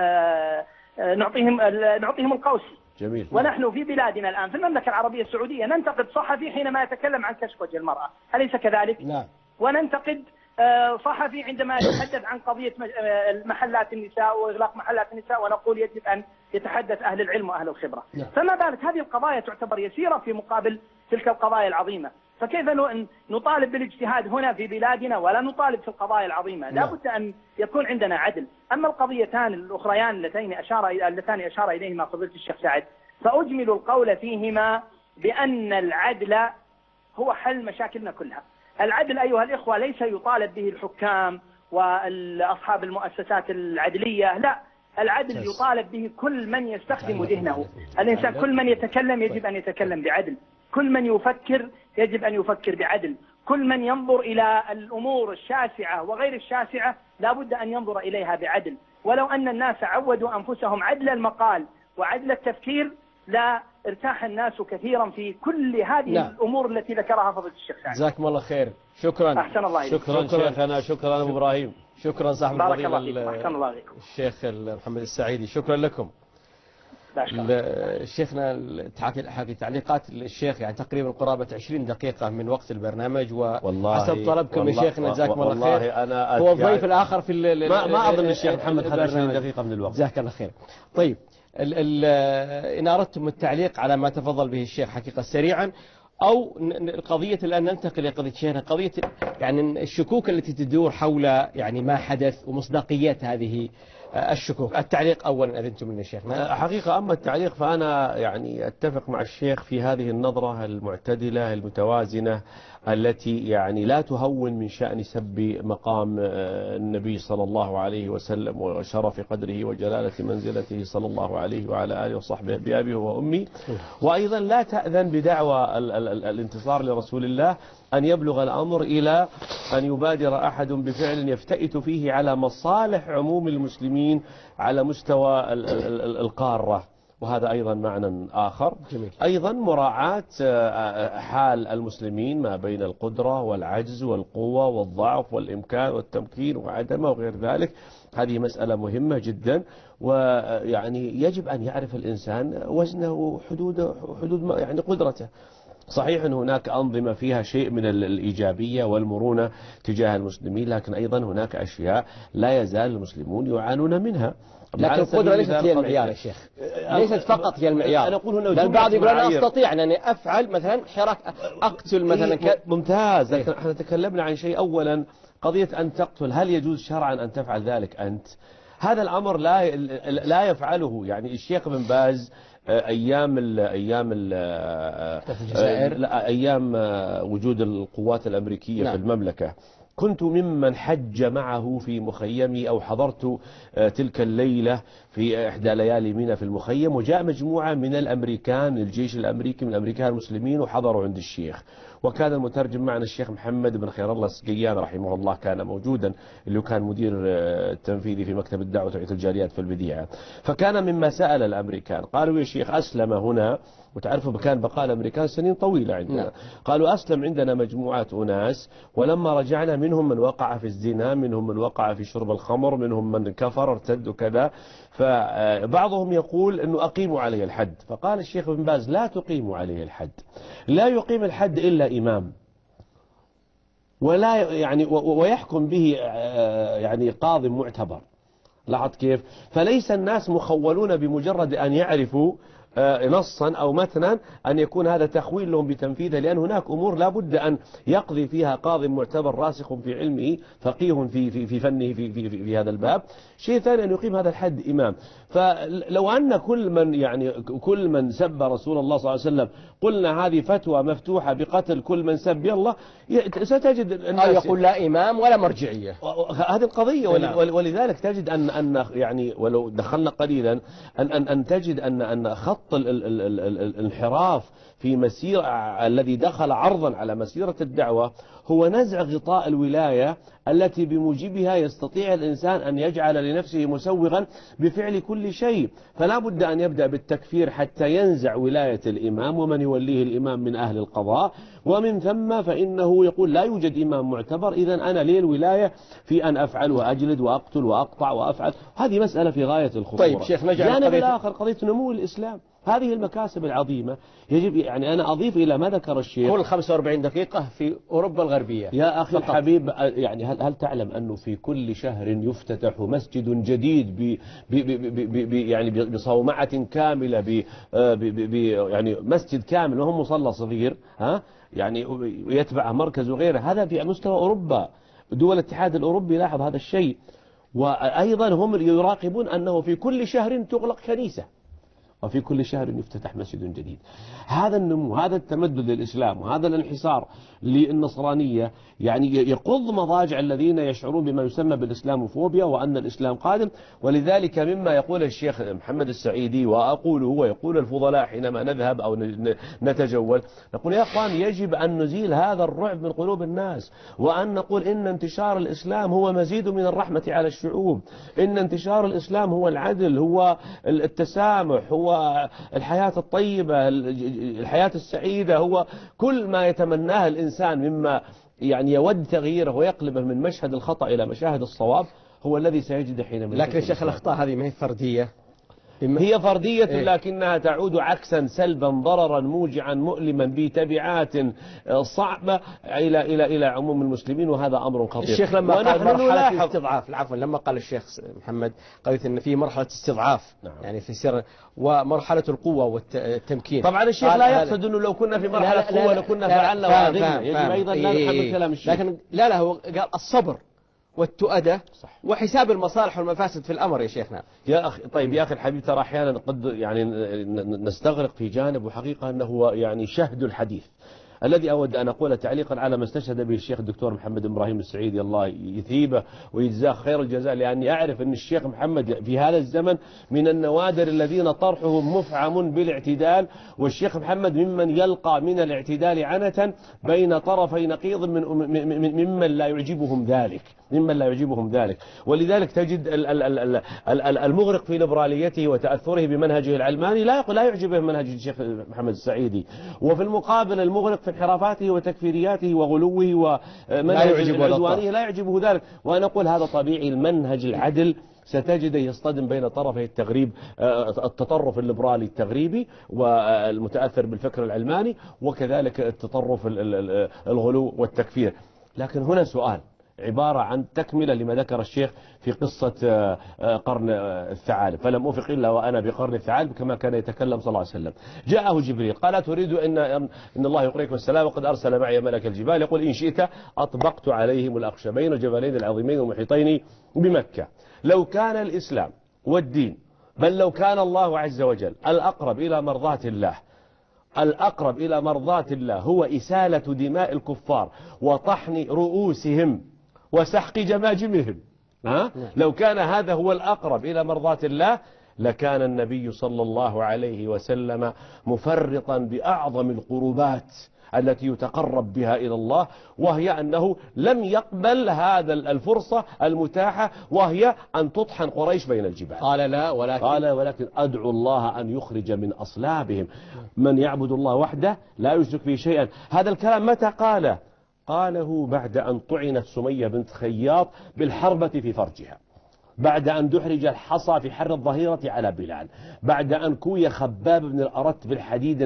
نعطيهم نعطيهم القوس. جميل. ونحن في بلادنا الآن في المملكة العربية السعودية ننتقد صحفي حينما يتكلم عن كشف وجه المرأة، أليس كذلك؟ نعم. وننتقد صحفي عندما يتحدث عن قضية محلات النساء وإغلاق محلات النساء، ونقول يجب أن يتحدث أهل العلم وأهل الخبرة. نعم. فما بالك هذه القضايا تعتبر يسيرة في مقابل تلك القضايا العظيمة؟ فكيف نطالب بالاجتهاد هنا في بلادنا ولا نطالب في القضايا العظيمة؟ لا بد أن يكون عندنا عدل. أما القضيتان الأخريان اللتين أشار اللتان أشار إليهما فضيلة الشيخ سعد، فأجمل القول فيهما بأن العدل هو حل مشاكلنا كلها. العدل أيها الإخوة ليس يطالب به الحكام وأصحاب المؤسسات العدلية، لا، العدل يطالب به كل من يستخدم ذهنه. الإنسان كل من يتكلم يجب أن يتكلم بعدل، كل من يفكر يجب أن يفكر بعدل، كل من ينظر إلى الأمور الشاسعة وغير الشاسعة لا بد أن ينظر إليها بعدل. ولو أن الناس عودوا أنفسهم عدل المقال وعدل التفكير لا ارتاح الناس كثيرا في كل هذه لا. الأمور التي ذكرها فضيلة الشيخ سعد. جزاكم الله خير. شكرا. أحسن الله إليك. شكرا شيخنا. شكرا أبو إبراهيم. شكرا صاحب الفضيلة أحسن الله إليكم الشيخ محمد السعيدي. شكرا لكم. شيخنا حكي تعليقات الشيخ يعني تقريبا قرابة عشرين دقيقة من وقت البرنامج، وحسب طلبكم يا شيخنا جزاكم الله خير. أنا هو الضيف يعني الآخر في ما, ما أظن الشيخ محمد خد عشرين دقيقة من الوقت. جزاك الله خير. طيب ال ال إن أردتم التعليق على ما تفضل به الشيخ حقيقة سريعا، أو قضية الآن ننتقل لقضية شيخنا، قضية يعني الشكوك التي تدور حول يعني ما حدث ومصداقية هذه الشكوك. التعليق أولا أذنتم من الشيخ. حقيقة أما التعليق فأنا يعني أتفق مع الشيخ في هذه النظرة المعتدلة المتوازنة التي يعني لا تهون من شأن سب مقام النبي صلى الله عليه وسلم وشرف قدره وجلالة منزلته صلى الله عليه وعلى آله وصحبه بأبي وأمي، وأيضا لا تأذن بدعوى الانتصار لرسول الله أن يبلغ الأمر إلى أن يبادر أحد بفعل يفتئت فيه على مصالح عموم المسلمين على مستوى القارة، وهذا أيضا معنى آخر. جميل. أيضا مراعاة حال المسلمين ما بين القدرة والعجز والقوة والضعف والإمكان والتمكين وعدمه وغير ذلك، هذه مسألة مهمة جدا، ويعني يجب أن يعرف الإنسان وزنه وحدود حدود يعني قدرته. صحيح أن هناك أنظمة فيها شيء من الإيجابية والمرونة تجاه المسلمين، لكن أيضا هناك أشياء لا يزال المسلمون يعانون منها. لكن القدرة ليست هي المعيار يا شيخ، ليست فقط هي المعيار. أنا أقول هنا البعض يقول أنا أستطيع أن يعني أفعل مثلا حراك أقتل مثلا ك... ممتاز، لكن احنا تكلمنا عن شيء أولا، قضية أن تقتل، هل يجوز شرعا أن تفعل ذلك أنت؟ هذا الأمر لا لا يفعله. يعني الشيخ بن باز أيام ال أيام ال أيام وجود القوات الأمريكية نعم. في المملكة كنت ممن حج معه في مخيمي، أو حضرت تلك الليلة في إحدى ليالي منى في المخيم، وجاء مجموعة من الأمريكان الجيش الأمريكي من الأمريكان المسلمين وحضروا عند الشيخ، وكان المترجم معنا الشيخ محمد بن خير الله السقيان رحمه الله كان موجودا، اللي كان مدير التنفيذي في مكتب الدعوة وتوعية الجاليات في البديعة. فكان مما سأل الأمريكان قالوا يا شيخ أسلم هنا، وتعرفوا كان بقاء الأمريكان سنين طويلة عندنا نعم. قالوا أسلم عندنا مجموعات أناس، ولما رجعنا منهم من وقع في الزنا، منهم من وقع في شرب الخمر، منهم من كفر ارتد وكذا، فبعضهم يقول أنه أقيموا عليه الحد. فقال الشيخ بن باز لا تقيموا عليه الحد، لا يقيم الحد إلا إمام، ولا يعني ويحكم به يعني قاضي معتبر. لاحظ كيف؟ فليس الناس مخولون بمجرد أن يعرفوا نصا أو متنا أن يكون هذا تخويل لهم بتنفيذه، لأن هناك أمور لا بد أن يقضي فيها قاض معتبر راسخ في علمه فقيه في في في فنه في في في, في هذا الباب. شيء ثاني أن يقيم هذا الحد إمام. فلو أن كل من يعني كل من سب رسول الله صلى الله عليه وسلم قلنا هذه فتوى مفتوحة بقتل كل من سب الله، ستجد الناس يقول لا إمام ولا مرجعية. هذه القضية. ولذلك تجد أن أن يعني ولو دخلنا قليلا أن أن أن تجد أن أن خط الانحراف في مسير الذي دخل عرضا على مسيرة الدعوة هو نزع غطاء الولاية التي بموجبها يستطيع الإنسان أن يجعل لنفسه مسوغا بفعل كل شيء. فلا بد أن يبدأ بالتكفير حتى ينزع ولاية الإمام ومن يوليه الإمام من أهل القضاء، ومن ثم فإنه يقول لا يوجد إمام معتبر، إذن أنا لي الولاية في أن أفعل وأجلد وأقتل وأقطع وأفعل. هذه مسألة في غاية الخطورة. طيب شيخ، نجعل الجانب الآخر قضية نمو الإسلام، هذه المكاسب العظيمة يجب يعني أنا أضيف إلى ما ذكر الشيخ. كل خمسة وأربعين دقيقة في أوروبا الغربية يا أخي فقط. الحبيب، يعني هل, هل تعلم أنه في كل شهر يفتتح مسجد جديد ب ب ب ب يعني بصومعة كاملة ب ب يعني مسجد كامل وهم مصلى صغير، ها يعني يتبع مركز وغيره. هذا في مستوى أوروبا، دول الاتحاد الأوروبي لاحظ هذا الشيء. وأيضا هم يراقبون أنه في كل شهر تغلق كنيسة وفي كل شهر يفتتح مسجد جديد. هذا النمو، هذا التمدد للإسلام وهذا الانحسار للنصرانية يعني يقض مضاجع الذين يشعرون بما يسمى بالإسلاموفوبيا وأن الإسلام قادم. ولذلك مما يقول الشيخ محمد السعيدي وأقوله ويقول الفضلاء حينما نذهب أو نتجول، نقول يا أخوان يجب أن نزيل هذا الرعب من قلوب الناس، وأن نقول إن انتشار الإسلام هو مزيد من الرحمة على الشعوب، إن انتشار الإسلام هو العدل، هو التسامح، هو الحياة الطيبة، الحياة السعيدة، هو كل ما يتمناه الإنسان مما يعني يود تغييره ويقلبه من مشهد الخطأ إلى مشاهد الصواب هو الذي سيجد حينما. لكن الشيخ الأخطاء هذه ما هي فردية، هي فردية إيه؟ لكنها تعود عكسا سلبا ضررا موجعا مؤلما بتبعات صعبة إلى إلى إلى عموم المسلمين، وهذا أمر خطير. الشيخ لما قال مرحلة الاستضعاف، العفو، لما قال الشيخ محمد قال إن في مرحلة استضعاف، نعم. يعني في سر ومرحلة القوة والتمكين. طبعا الشيخ لا يقصد أنه لو كنا في مرحلة قوة لكنا فعلنا وأعظمنا، يجب أيضا لا نحمل كلام الشيخ. لكن لا لا، هو قال الصبر والتؤدة وحساب المصالح والمفاسد في الأمر يا شيخنا. يا أخي طيب يا أخي الحبيب، ترى أحيانا قد يعني نستغرق في جانب وحقيقة أنه هو يعني شهد الحديث الذي أود أن أقول تعليقا على ما استشهد به الشيخ الدكتور محمد إبراهيم السعيدي، الله يثيبه ويجزاه خير الجزاء، لأني أعرف أن الشيخ محمد في هذا الزمن من النوادر الذين طرحهم مفعم بالاعتدال، والشيخ محمد ممن يلقى من الاعتدال عنة بين طرفي نقيض من ممن لا يعجبهم ذلك ممن لا يعجبهم ذلك. ولذلك تجد المغرق في ليبراليته وتأثره بمنهجه العلماني لا لا يعجبه منهج الشيخ محمد السعيدي، وفي المقابل المغرق في انحرافاته وتكفيرياته وغلوه ومنهج العدوانية لا يعجبه ذلك. وأنا أقول هذا طبيعي، المنهج العدل ستجد يصطدم بين طرفي التغريب، التطرف الليبرالي التغريبي والمتأثر بالفكر العلماني، وكذلك التطرف الغلو والتكفير. لكن هنا سؤال عبارة عن تكملة لما ذكر الشيخ في قصة قرن الثعالب، فلم أفق إلا وأنا بقرن الثعالب كما كان يتكلم صلى الله عليه وسلم. جاءه جبريل قال تريد أن إن الله يقريكم السلام وقد أرسل معي ملك الجبال يقول إن شئت أطبقت عليهم الأخشبين الجبلين العظيمين المحيطين بمكة. لو كان الإسلام والدين، بل لو كان الله عز وجل الأقرب إلى مرضاة الله الأقرب إلى مرضاة الله هو إسالة دماء الكفار وطحن رؤوسهم وسحق جماجمهم، ها؟ لو كان هذا هو الأقرب إلى مرضاة الله لكان النبي صلى الله عليه وسلم مفرطا بأعظم القربات التي يتقرب بها إلى الله، وهي أنه لم يقبل هذا الفرصة المتاحة وهي أن تطحن قريش بين الجبال. قال لا ولكن قال ولكن أدعو الله أن يخرج من أصلابهم من يعبد الله وحده لا يشرك به شيئا. هذا الكلام متى قاله؟ قاله بعد أن طعنت سمية بنت خياط بالحربة في فرجها، بعد أن دحرج الحصى في حر الظهيرة على بلال، بعد أن كوي خباب بن الأرت بالحديد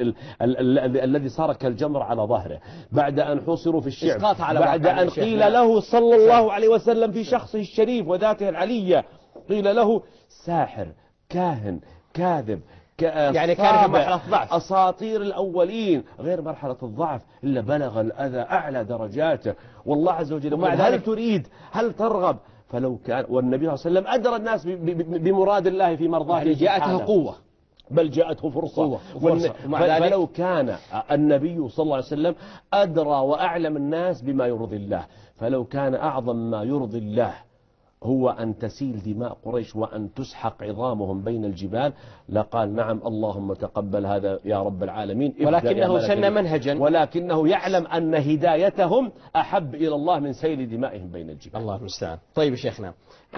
الذي صار كالجمر على ظهره، بعد أن حصروا في الشعب، بعد أن قيل له صلى الله عليه وسلم في شخصه الشريف وذاته العلية، قيل له ساحر كاهن كاذب يعني كان في مرحلة ضعف. أساطير الأولين غير مرحلة الضعف إلا بلغ الأذى أعلى درجاته، والله عز وجل يقول هل تريد هل ترغب، فلو كان والنبي صلى الله عليه وسلم أدرى الناس بمراد الله في مرضاه، يعني جاءته قوة بل جاءته فرصة, قوة وفرصة. فلو كان النبي صلى الله عليه وسلم أدرى وأعلم الناس بما يرضي الله، فلو كان أعظم ما يرضي الله هو أن تسيل دماء قريش وأن تسحق عظامهم بين الجبال لقال نعم اللهم تقبل هذا يا رب العالمين، ولكنه سن منهجا، ولكنه يعلم أن هدايتهم أحب إلى الله من سيل دمائهم بين الجبال. الله المستعان. طيب يا شيخنا،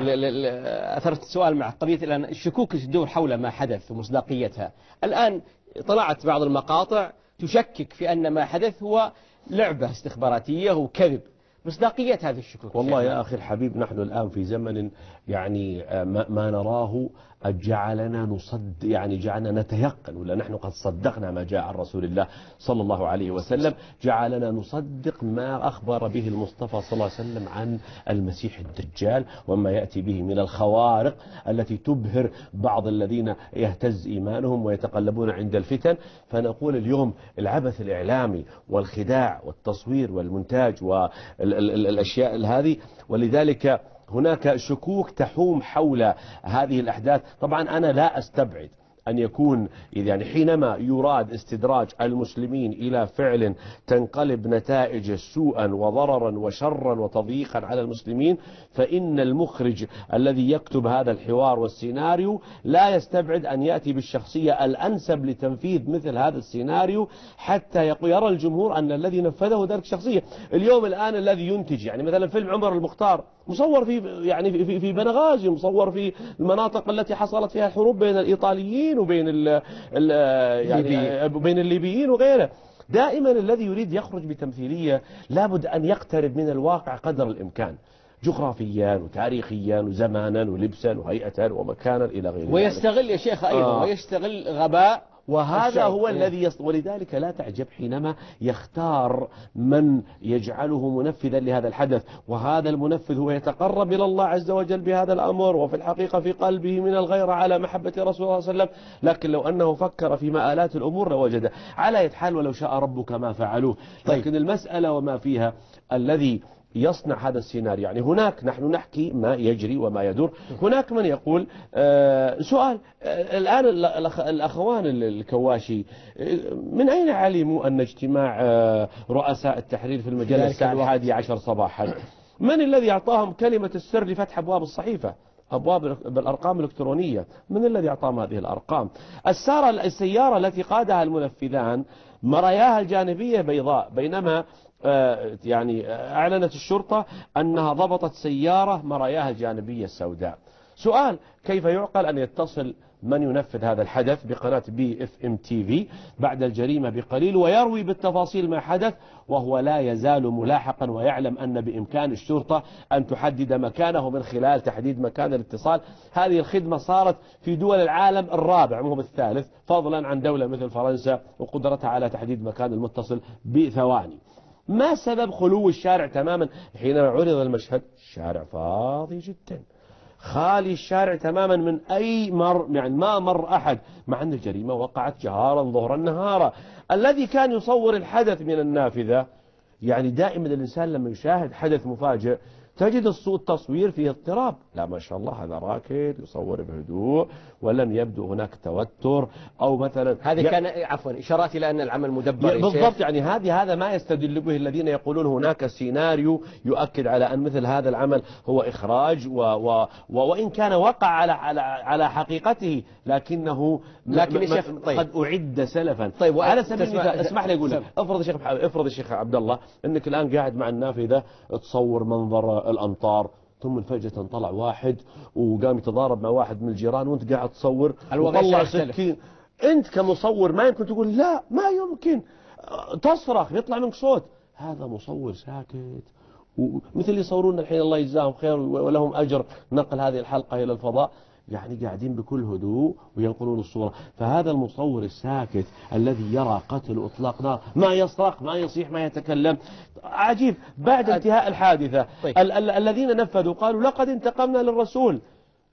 أثرت السؤال مع قضية الآن الشكوك تدور حول ما حدث ومصداقيتها. الآن طلعت بعض المقاطع تشكك في أن ما حدث هو لعبة استخباراتية وكذب. مصداقية هذه الشكوك والله يا أخي الحبيب نحن الآن في زمن يعني ما, ما نراه جعلنا نصد يعني جعلنا نتيقن، ولا نحن قد صدقنا ما جاء عن رسول الله صلى الله عليه وسلم، جعلنا نصدق ما أخبر به المصطفى صلى الله عليه وسلم عن المسيح الدجال وما يأتي به من الخوارق التي تبهر بعض الذين يهتز إيمانهم ويتقلبون عند الفتن. فنقول اليوم العبث الإعلامي والخداع والتصوير والمونتاج والأشياء هذه، ولذلك هناك شكوك تحوم حول هذه الأحداث. طبعا أنا لا أستبعد أن يكون يعني حينما يراد استدراج المسلمين إلى فعل تنقلب نتائج سوءا وضررا وشرا وتضييقا على المسلمين، فإن المخرج الذي يكتب هذا الحوار والسيناريو لا يستبعد أن يأتي بالشخصية الأنسب لتنفيذ مثل هذا السيناريو، حتى يرى الجمهور أن الذي نفذه ذلك الشخصية. اليوم الآن الذي ينتج يعني مثلا فيلم عمر المختار مصور في يعني في في بنغازي، مصور في المناطق التي حصلت فيها الحروب بين الإيطاليين وبين ال ال يعني بين الليبيين وغيره. دائما الذي يريد يخرج بتمثيلية لابد أن يقترب من الواقع قدر الإمكان، جغرافيا وتاريخيا وزمانا ولبسا وهيئة ومكانا إلى غيره، ويستغل يا شيخ أيضا آه. ويستغل غباء، وهذا هو الذي يص... ولذلك لا تعجب حينما يختار من يجعله منفذا لهذا الحدث، وهذا المنفذ هو يتقرب إلى الله عز وجل بهذا الأمر، وفي الحقيقة في قلبه من الغيرة على محبة رسول الله صلى الله عليه وسلم، لكن لو أنه فكر في مآلات الأمور لوجده. على يتحال ولو شاء ربك ما فعلوه. لكن المسألة وما فيها الذي يصنع هذا السيناريو، يعني هناك نحن نحكي ما يجري وما يدور، هناك من يقول آه سؤال آه الآن الأخوان الكواشي آه من أين علموا أن اجتماع آه رؤساء التحرير في المجلة الساعة الحادية عشر صباحا؟ من الذي أعطاهم كلمة السر لفتح أبواب الصحيفة، أبواب بالأرقام الإلكترونية؟ من الذي أعطاهم هذه الأرقام؟ السارة السيارة التي قادها المنفذان مراياها الجانبية بيضاء، بينما يعني أعلنت الشرطة أنها ضبطت سيارة مراياها الجانبية السوداء. سؤال: كيف يعقل أن يتصل من ينفذ هذا الحدث بقناة بي اف ام تي في بعد الجريمة بقليل ويروي بالتفاصيل ما حدث، وهو لا يزال ملاحقا ويعلم أن بإمكان الشرطة أن تحدد مكانه من خلال تحديد مكان الاتصال؟ هذه الخدمة صارت في دول العالم الرابع مو بالثالث، فضلا عن دولة مثل فرنسا وقدرتها على تحديد مكان المتصل بثواني. ما سبب خلو الشارع تماما حينما عرض المشهد؟ الشارع فاضي جدا، خالي الشارع تماما من أي مر، يعني ما مر أحد، مع أن الجريمة وقعت جهارا ظهرا نهارا. الذي كان يصور الحدث من النافذة، يعني دائما الإنسان لما يشاهد حدث مفاجئ تجد الصوت تصوير فيه اضطراب، لا ما شاء الله هذا راكد يصور بهدوء ولم يبدو هناك توتر أو مثلا هذه كان عفوا إشارات إلى أن العمل مدبر بالضبط. يعني هذه هذا ما يستدل به الذين يقولون هناك سيناريو يؤكد على أن مثل هذا العمل هو إخراج و و و وإن كان وقع على على على حقيقته لكنه لكن يا شيخ طيب قد أعد سلفا. طيب على سبيل المثال اسمح لي أقول لك، افرض يا شيخ افرض يا شيخ عبد الله أنك الآن قاعد مع النافذة تصور منظر الأمطار، ثم فجأة طلع واحد وقام يتضارب مع واحد من الجيران وانت قاعد تصور وطلع سكين، انت كمصور ما يمكن تقول لا ما يمكن، تصرخ يطلع منك صوت. هذا مصور ساكت، ومثل يصورون الحين الله يجزاهم خير ولهم أجر نقل هذه الحلقة إلى الفضاء، يعني قاعدين بكل هدوء وينقلون الصورة. فهذا المصور الساكت الذي يرى قتل وإطلاق نار، ما يصرخ ما يصيح ما يتكلم، عجيب. بعد انتهاء الحادثة طيب. ال ال الذين نفذوا قالوا لقد انتقمنا للرسول.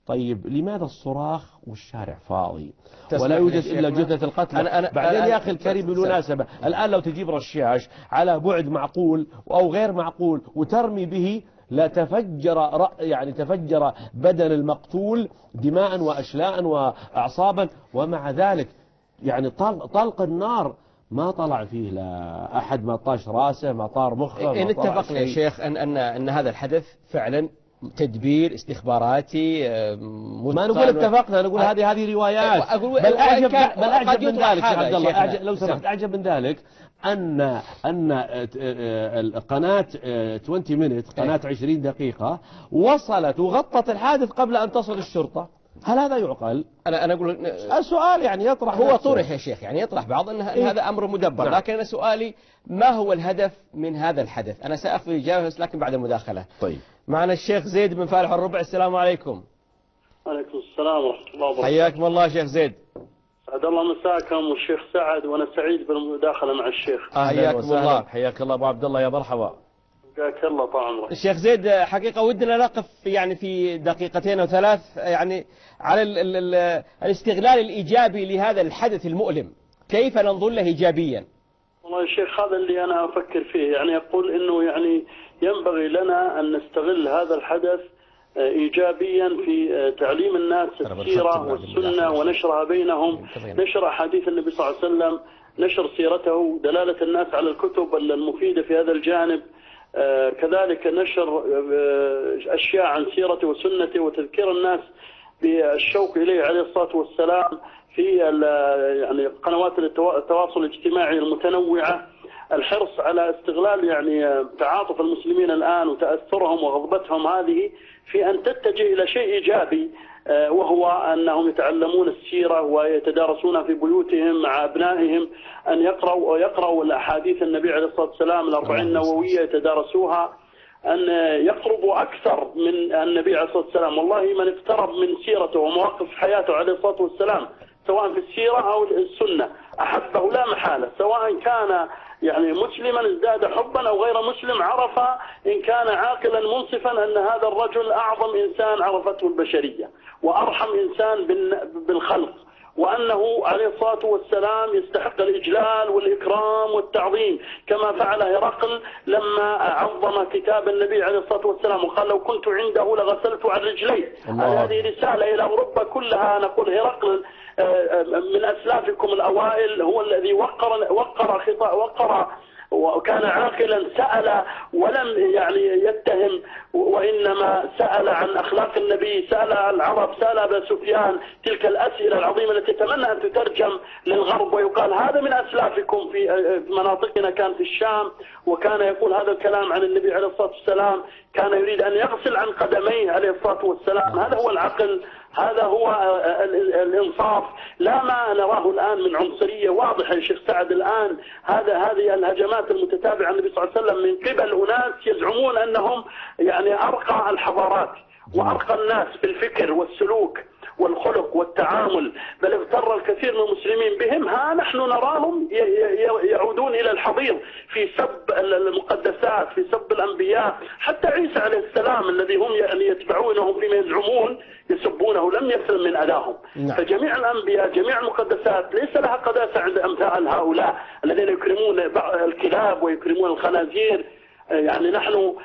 طيب لماذا الصراخ والشارع فاضي تسمح ولا لي يوجد شيخنا؟ إلا جثة القتلى؟ أنا أنا بعدين أنا يا أخي الكريم بالمناسبة الآن لو تجيب رشاش على بعد معقول أو غير معقول وترمي به لا تفجر رأ يعني تفجر بدن المقتول دماء وأشلاء وأعصابا، ومع ذلك يعني طلق, طلق النار ما طلع فيه لا أحد، ما طاش راسه، ما طار مخه. إن اتفقنا يا شيخ أن أن أن هذا الحدث فعلا تدبير استخباراتي ما نقول اتفقنا، نقول هذه هذه روايات. بل أعجب بل أعجب من ذلك يا عبد الله، أعجب لو سمحت، أعجب من ذلك أن أن قناة عشرين مينت قناة عشرين دقيقة وصلت وغطت الحادث قبل أن تصل الشرطة. هل هذا يعقل؟ أنا أنا أقول السؤال يعني يطرح هو طرح يا شيخ، يعني يطرح بعض أن إيه؟ هذا أمر مدبر. نعم. لكن أنا سؤالي ما هو الهدف من هذا الحدث؟ أنا سأخذ إجابة لكن بعد المداخلة. طيب معنا الشيخ زيد بن فالح الربع. السلام عليكم. وعليكم السلام ورحمة الله وبركاته. حياكم الله شيخ زيد. سعد الله مساكم والشيخ سعد، وأنا سعيد بالمداخلة مع الشيخ. حياكم الله. حياك الله أبو عبد الله، يا مرحبا. حياك الله طال عمرك. الشيخ زيد حقيقة ودنا نقف يعني في دقيقتين أو ثلاث يعني على ال ال ال الاستغلال الإيجابي لهذا الحدث المؤلم، كيف ننظر له إيجابيا؟ والله يا شيخ هذا اللي أنا أفكر فيه، يعني أقول إنه يعني ينبغي لنا أن نستغل هذا الحدث إيجابيا في تعليم الناس السيرة والسنة ونشرها بينهم، نشر أحاديث النبي صلى الله عليه وسلم، نشر سيرته، دلالة الناس على الكتب المفيدة في هذا الجانب، كذلك نشر أشياء عن سيرته وسنته وتذكير الناس بالشوق إليه عليه الصلاة والسلام في يعني قنوات التواصل الاجتماعي المتنوعة، الحرص على استغلال يعني تعاطف المسلمين الآن وتأثرهم وغضبتهم هذه في أن تتجه إلى شيء إيجابي، وهو أنهم يتعلمون السيرة ويتدارسونها في بيوتهم مع أبنائهم، أن يقرأوا ويقرأوا الأحاديث النبي عليه الصلاة والسلام الأربعين النووية يتدارسوها، أن يقربوا أكثر من النبي عليه الصلاة والسلام. والله من اقترب من سيرته ومواقف حياته عليه الصلاة والسلام سواء في السيرة أو السنة أحبه لا محالة، سواء كان يعني مسلما ازداد حبا أو غير مسلم، عرف إن كان عاقلا منصفا أن هذا الرجل أعظم إنسان عرفته البشرية وأرحم إنسان بالخلق، وأنه عليه الصلاة والسلام يستحق الإجلال والإكرام والتعظيم كما فعل هرقل لما عظم كتاب النبي عليه الصلاة والسلام وقال لو كنت عنده لغسلت عن رجليه. هذه رسالة إلى أوروبا كلها، نقول هرقل من أسلافكم الأوائل هو الذي وقر وقر خطأ وقر وكان عاقلا، سأل ولم يعني يتهم، وإنما سأل عن أخلاق النبي، سأل العرب، سأل أبا سفيان، تلك الأسئلة العظيمة التي تتمنى أن تترجم للغرب ويقال هذا من أسلافكم في مناطقنا، كان في الشام، وكان يقول هذا الكلام عن النبي عليه الصلاة والسلام، كان يريد أن يغسل عن قدميه عليه الصلاة والسلام. هذا هو العقل، هذا هو الإنصاف، لا ما نراه الآن من عنصرية واضحة يا شيخ سعد. الآن هذا هذه الهجمات المتتابعة على النبي صلى الله عليه وسلم من قبل أناس يزعمون أنهم يعني أرقى الحضارات وأرقى الناس في الفكر والسلوك والخلق والتعامل، بل اغتر الكثير من المسلمين بهم. ها نحن نراهم يعودون إلى الحضيض في سب المقدسات، في سب الأنبياء، حتى عيسى عليه السلام الذي هم يعني يتبعونه فيما يزعمون يسبونه لم يسلم من أذاهم. نعم. فجميع الأنبياء جميع المقدسات ليس لها قداسة عند أمثال هؤلاء الذين يكرمون الكلاب ويكرمون الخنازير. يعني نحن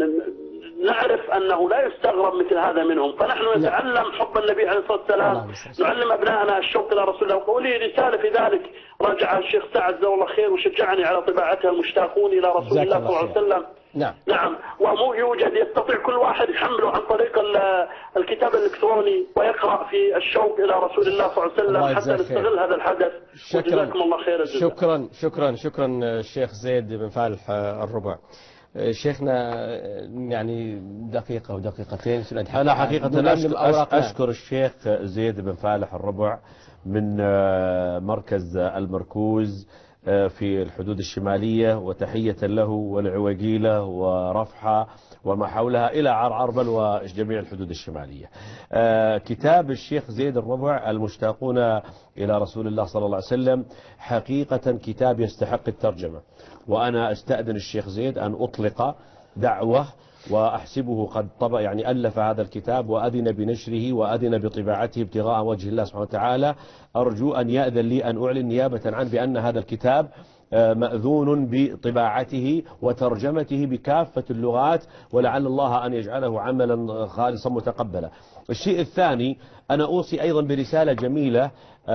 نعرف أنه لا يستغرب مثل هذا منهم، فنحن نتعلم حب النبي عليه الصلاة والسلام، نعلم أبنائنا الشوق إلى رسول الله. وقولي رسالة في ذلك راجع الشيخ سعد جزاه الله خير وشجعني على طباعتها المشتاقون إلى رسول الله صلى الله عليه وسلم. نعم نعم، ومو يوجد يستطيع كل واحد يحمله عن طريق الكتاب الإلكتروني ويقرأ في الشوق إلى رسول الله صلى الله عليه وسلم حتى نستغل هذا الحدث. جزاكم الله خير. شكرا شكرا شكرا الشيخ زيد بن فالح الربع. شيخنا يعني دقيقة ودقيقتين. أنا حقيقة أشكر الشيخ زيد بن فالح الربع من مركز المركوز في الحدود الشمالية، وتحية له والعويقيلة ورفحة وما حولها إلى عرعربل وجميع الحدود الشمالية. كتاب الشيخ زيد الربع المشتاقون إلى رسول الله صلى الله عليه وسلم حقيقة كتاب يستحق الترجمة، وأنا أستأذن الشيخ زيد أن أطلق دعوة وأحسبه قد طبع يعني ألف هذا الكتاب وأذن بنشره وأذن بطباعته ابتغاء وجه الله سبحانه وتعالى. أرجو أن يأذن لي أن أعلن نيابة عنه بأن هذا الكتاب مأذون بطباعته وترجمته بكافة اللغات، ولعل الله أن يجعله عملا خالصا متقبلا. الشيء الثاني، أنا أوصي أيضا برسالة جميلة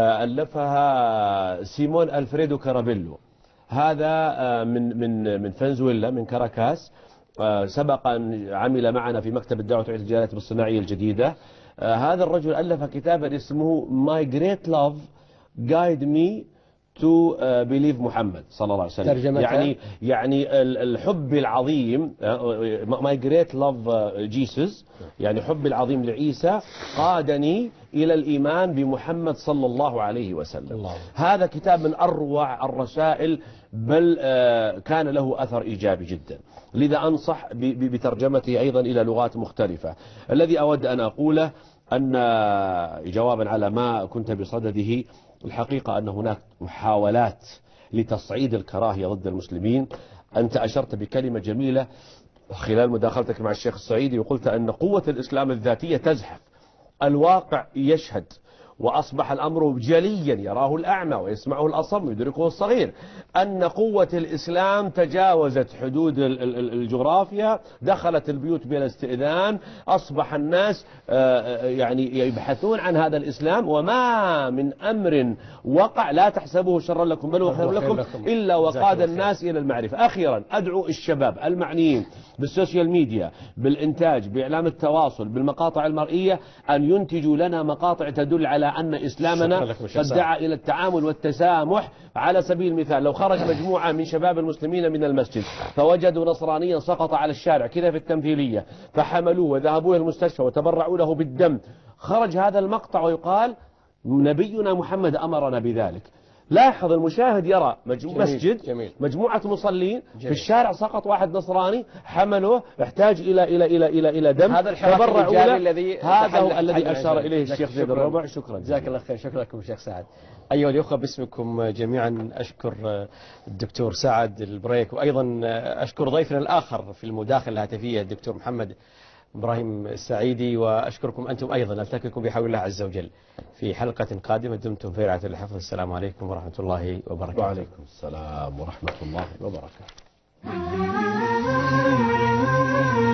ألفها سيمون ألفريدو كارابيلو، هذا من من من فنزويلا من كاراكاس، سبق أن عمل معنا في مكتب الدعوة والتجارات الصناعية الجديدة. هذا الرجل ألف كتابا اسمه My Great Love Guide Me to believe محمد صلى الله عليه وسلم. ترجمتها يعني يعني الحب العظيم My Great Love Jesus، يعني حب العظيم لعيسى قادني إلى الإيمان بمحمد صلى الله عليه وسلم. الله. هذا كتاب من أروع الرسائل، بل كان له أثر إيجابي جدا، لذا أنصح بترجمته أيضا إلى لغات مختلفة. الذي أود أن أقوله أن جوابا على ما كنت بصدده، الحقيقة أن هناك محاولات لتصعيد الكراهية ضد المسلمين. أنت أشرت بكلمة جميلة خلال مداخلتك مع الشيخ السعيدي، وقلت أن قوة الإسلام الذاتية تزحف. الواقع يشهد، وأصبح الأمر جليا يراه الأعمى ويسمعه الأصم ويدركه الصغير، أن قوة الإسلام تجاوزت حدود الجغرافيا، دخلت البيوت بلا استئذان، أصبح الناس يعني يبحثون عن هذا الإسلام، وما من أمر وقع لا تحسبوه شرا لكم بل هو خير لكم إلا وقاد الناس إلى المعرفة. أخيرا أدعو الشباب المعنيين بالسوشيال ميديا، بالإنتاج، بإعلام التواصل، بالمقاطع المرئية، أن ينتجوا لنا مقاطع تدل على أن إسلامنا قد دعا إلى التعامل والتسامح. على سبيل المثال، لو خرج مجموعة من شباب المسلمين من المسجد فوجدوا نصرانيا سقط على الشارع كذا في التمثيلية، فحملوه وذهبوا إلى المستشفى وتبرعوا له بالدم، خرج هذا المقطع ويقال نبينا محمد أمرنا بذلك. لاحظ المشاهد يرى جميل مسجد جميل. مجموعة مصلين جميل. في الشارع سقط واحد نصراني، حملوه، احتاج إلى إلى إلى إلى إلى دم، هذا الحراك الإيجابي الذي هذا هو الذي أشار إليه الشيخ زيد الربع. شكرا جزاك الله خير. شكرا لكم الشيخ سعد. أيها الأخوة، باسمكم جميعا أشكر الدكتور سعد البريك، وأيضا أشكر ضيفنا الآخر في المداخلة الهاتفية الدكتور محمد إبراهيم السعيدي، وأشكركم أنتم أيضا. نلتقيكم بحول الله عز وجل في حلقة قادمة. دمتم في رعاية الحفظ. السلام عليكم ورحمة الله وبركاته. وعليكم السلام ورحمة الله وبركاته.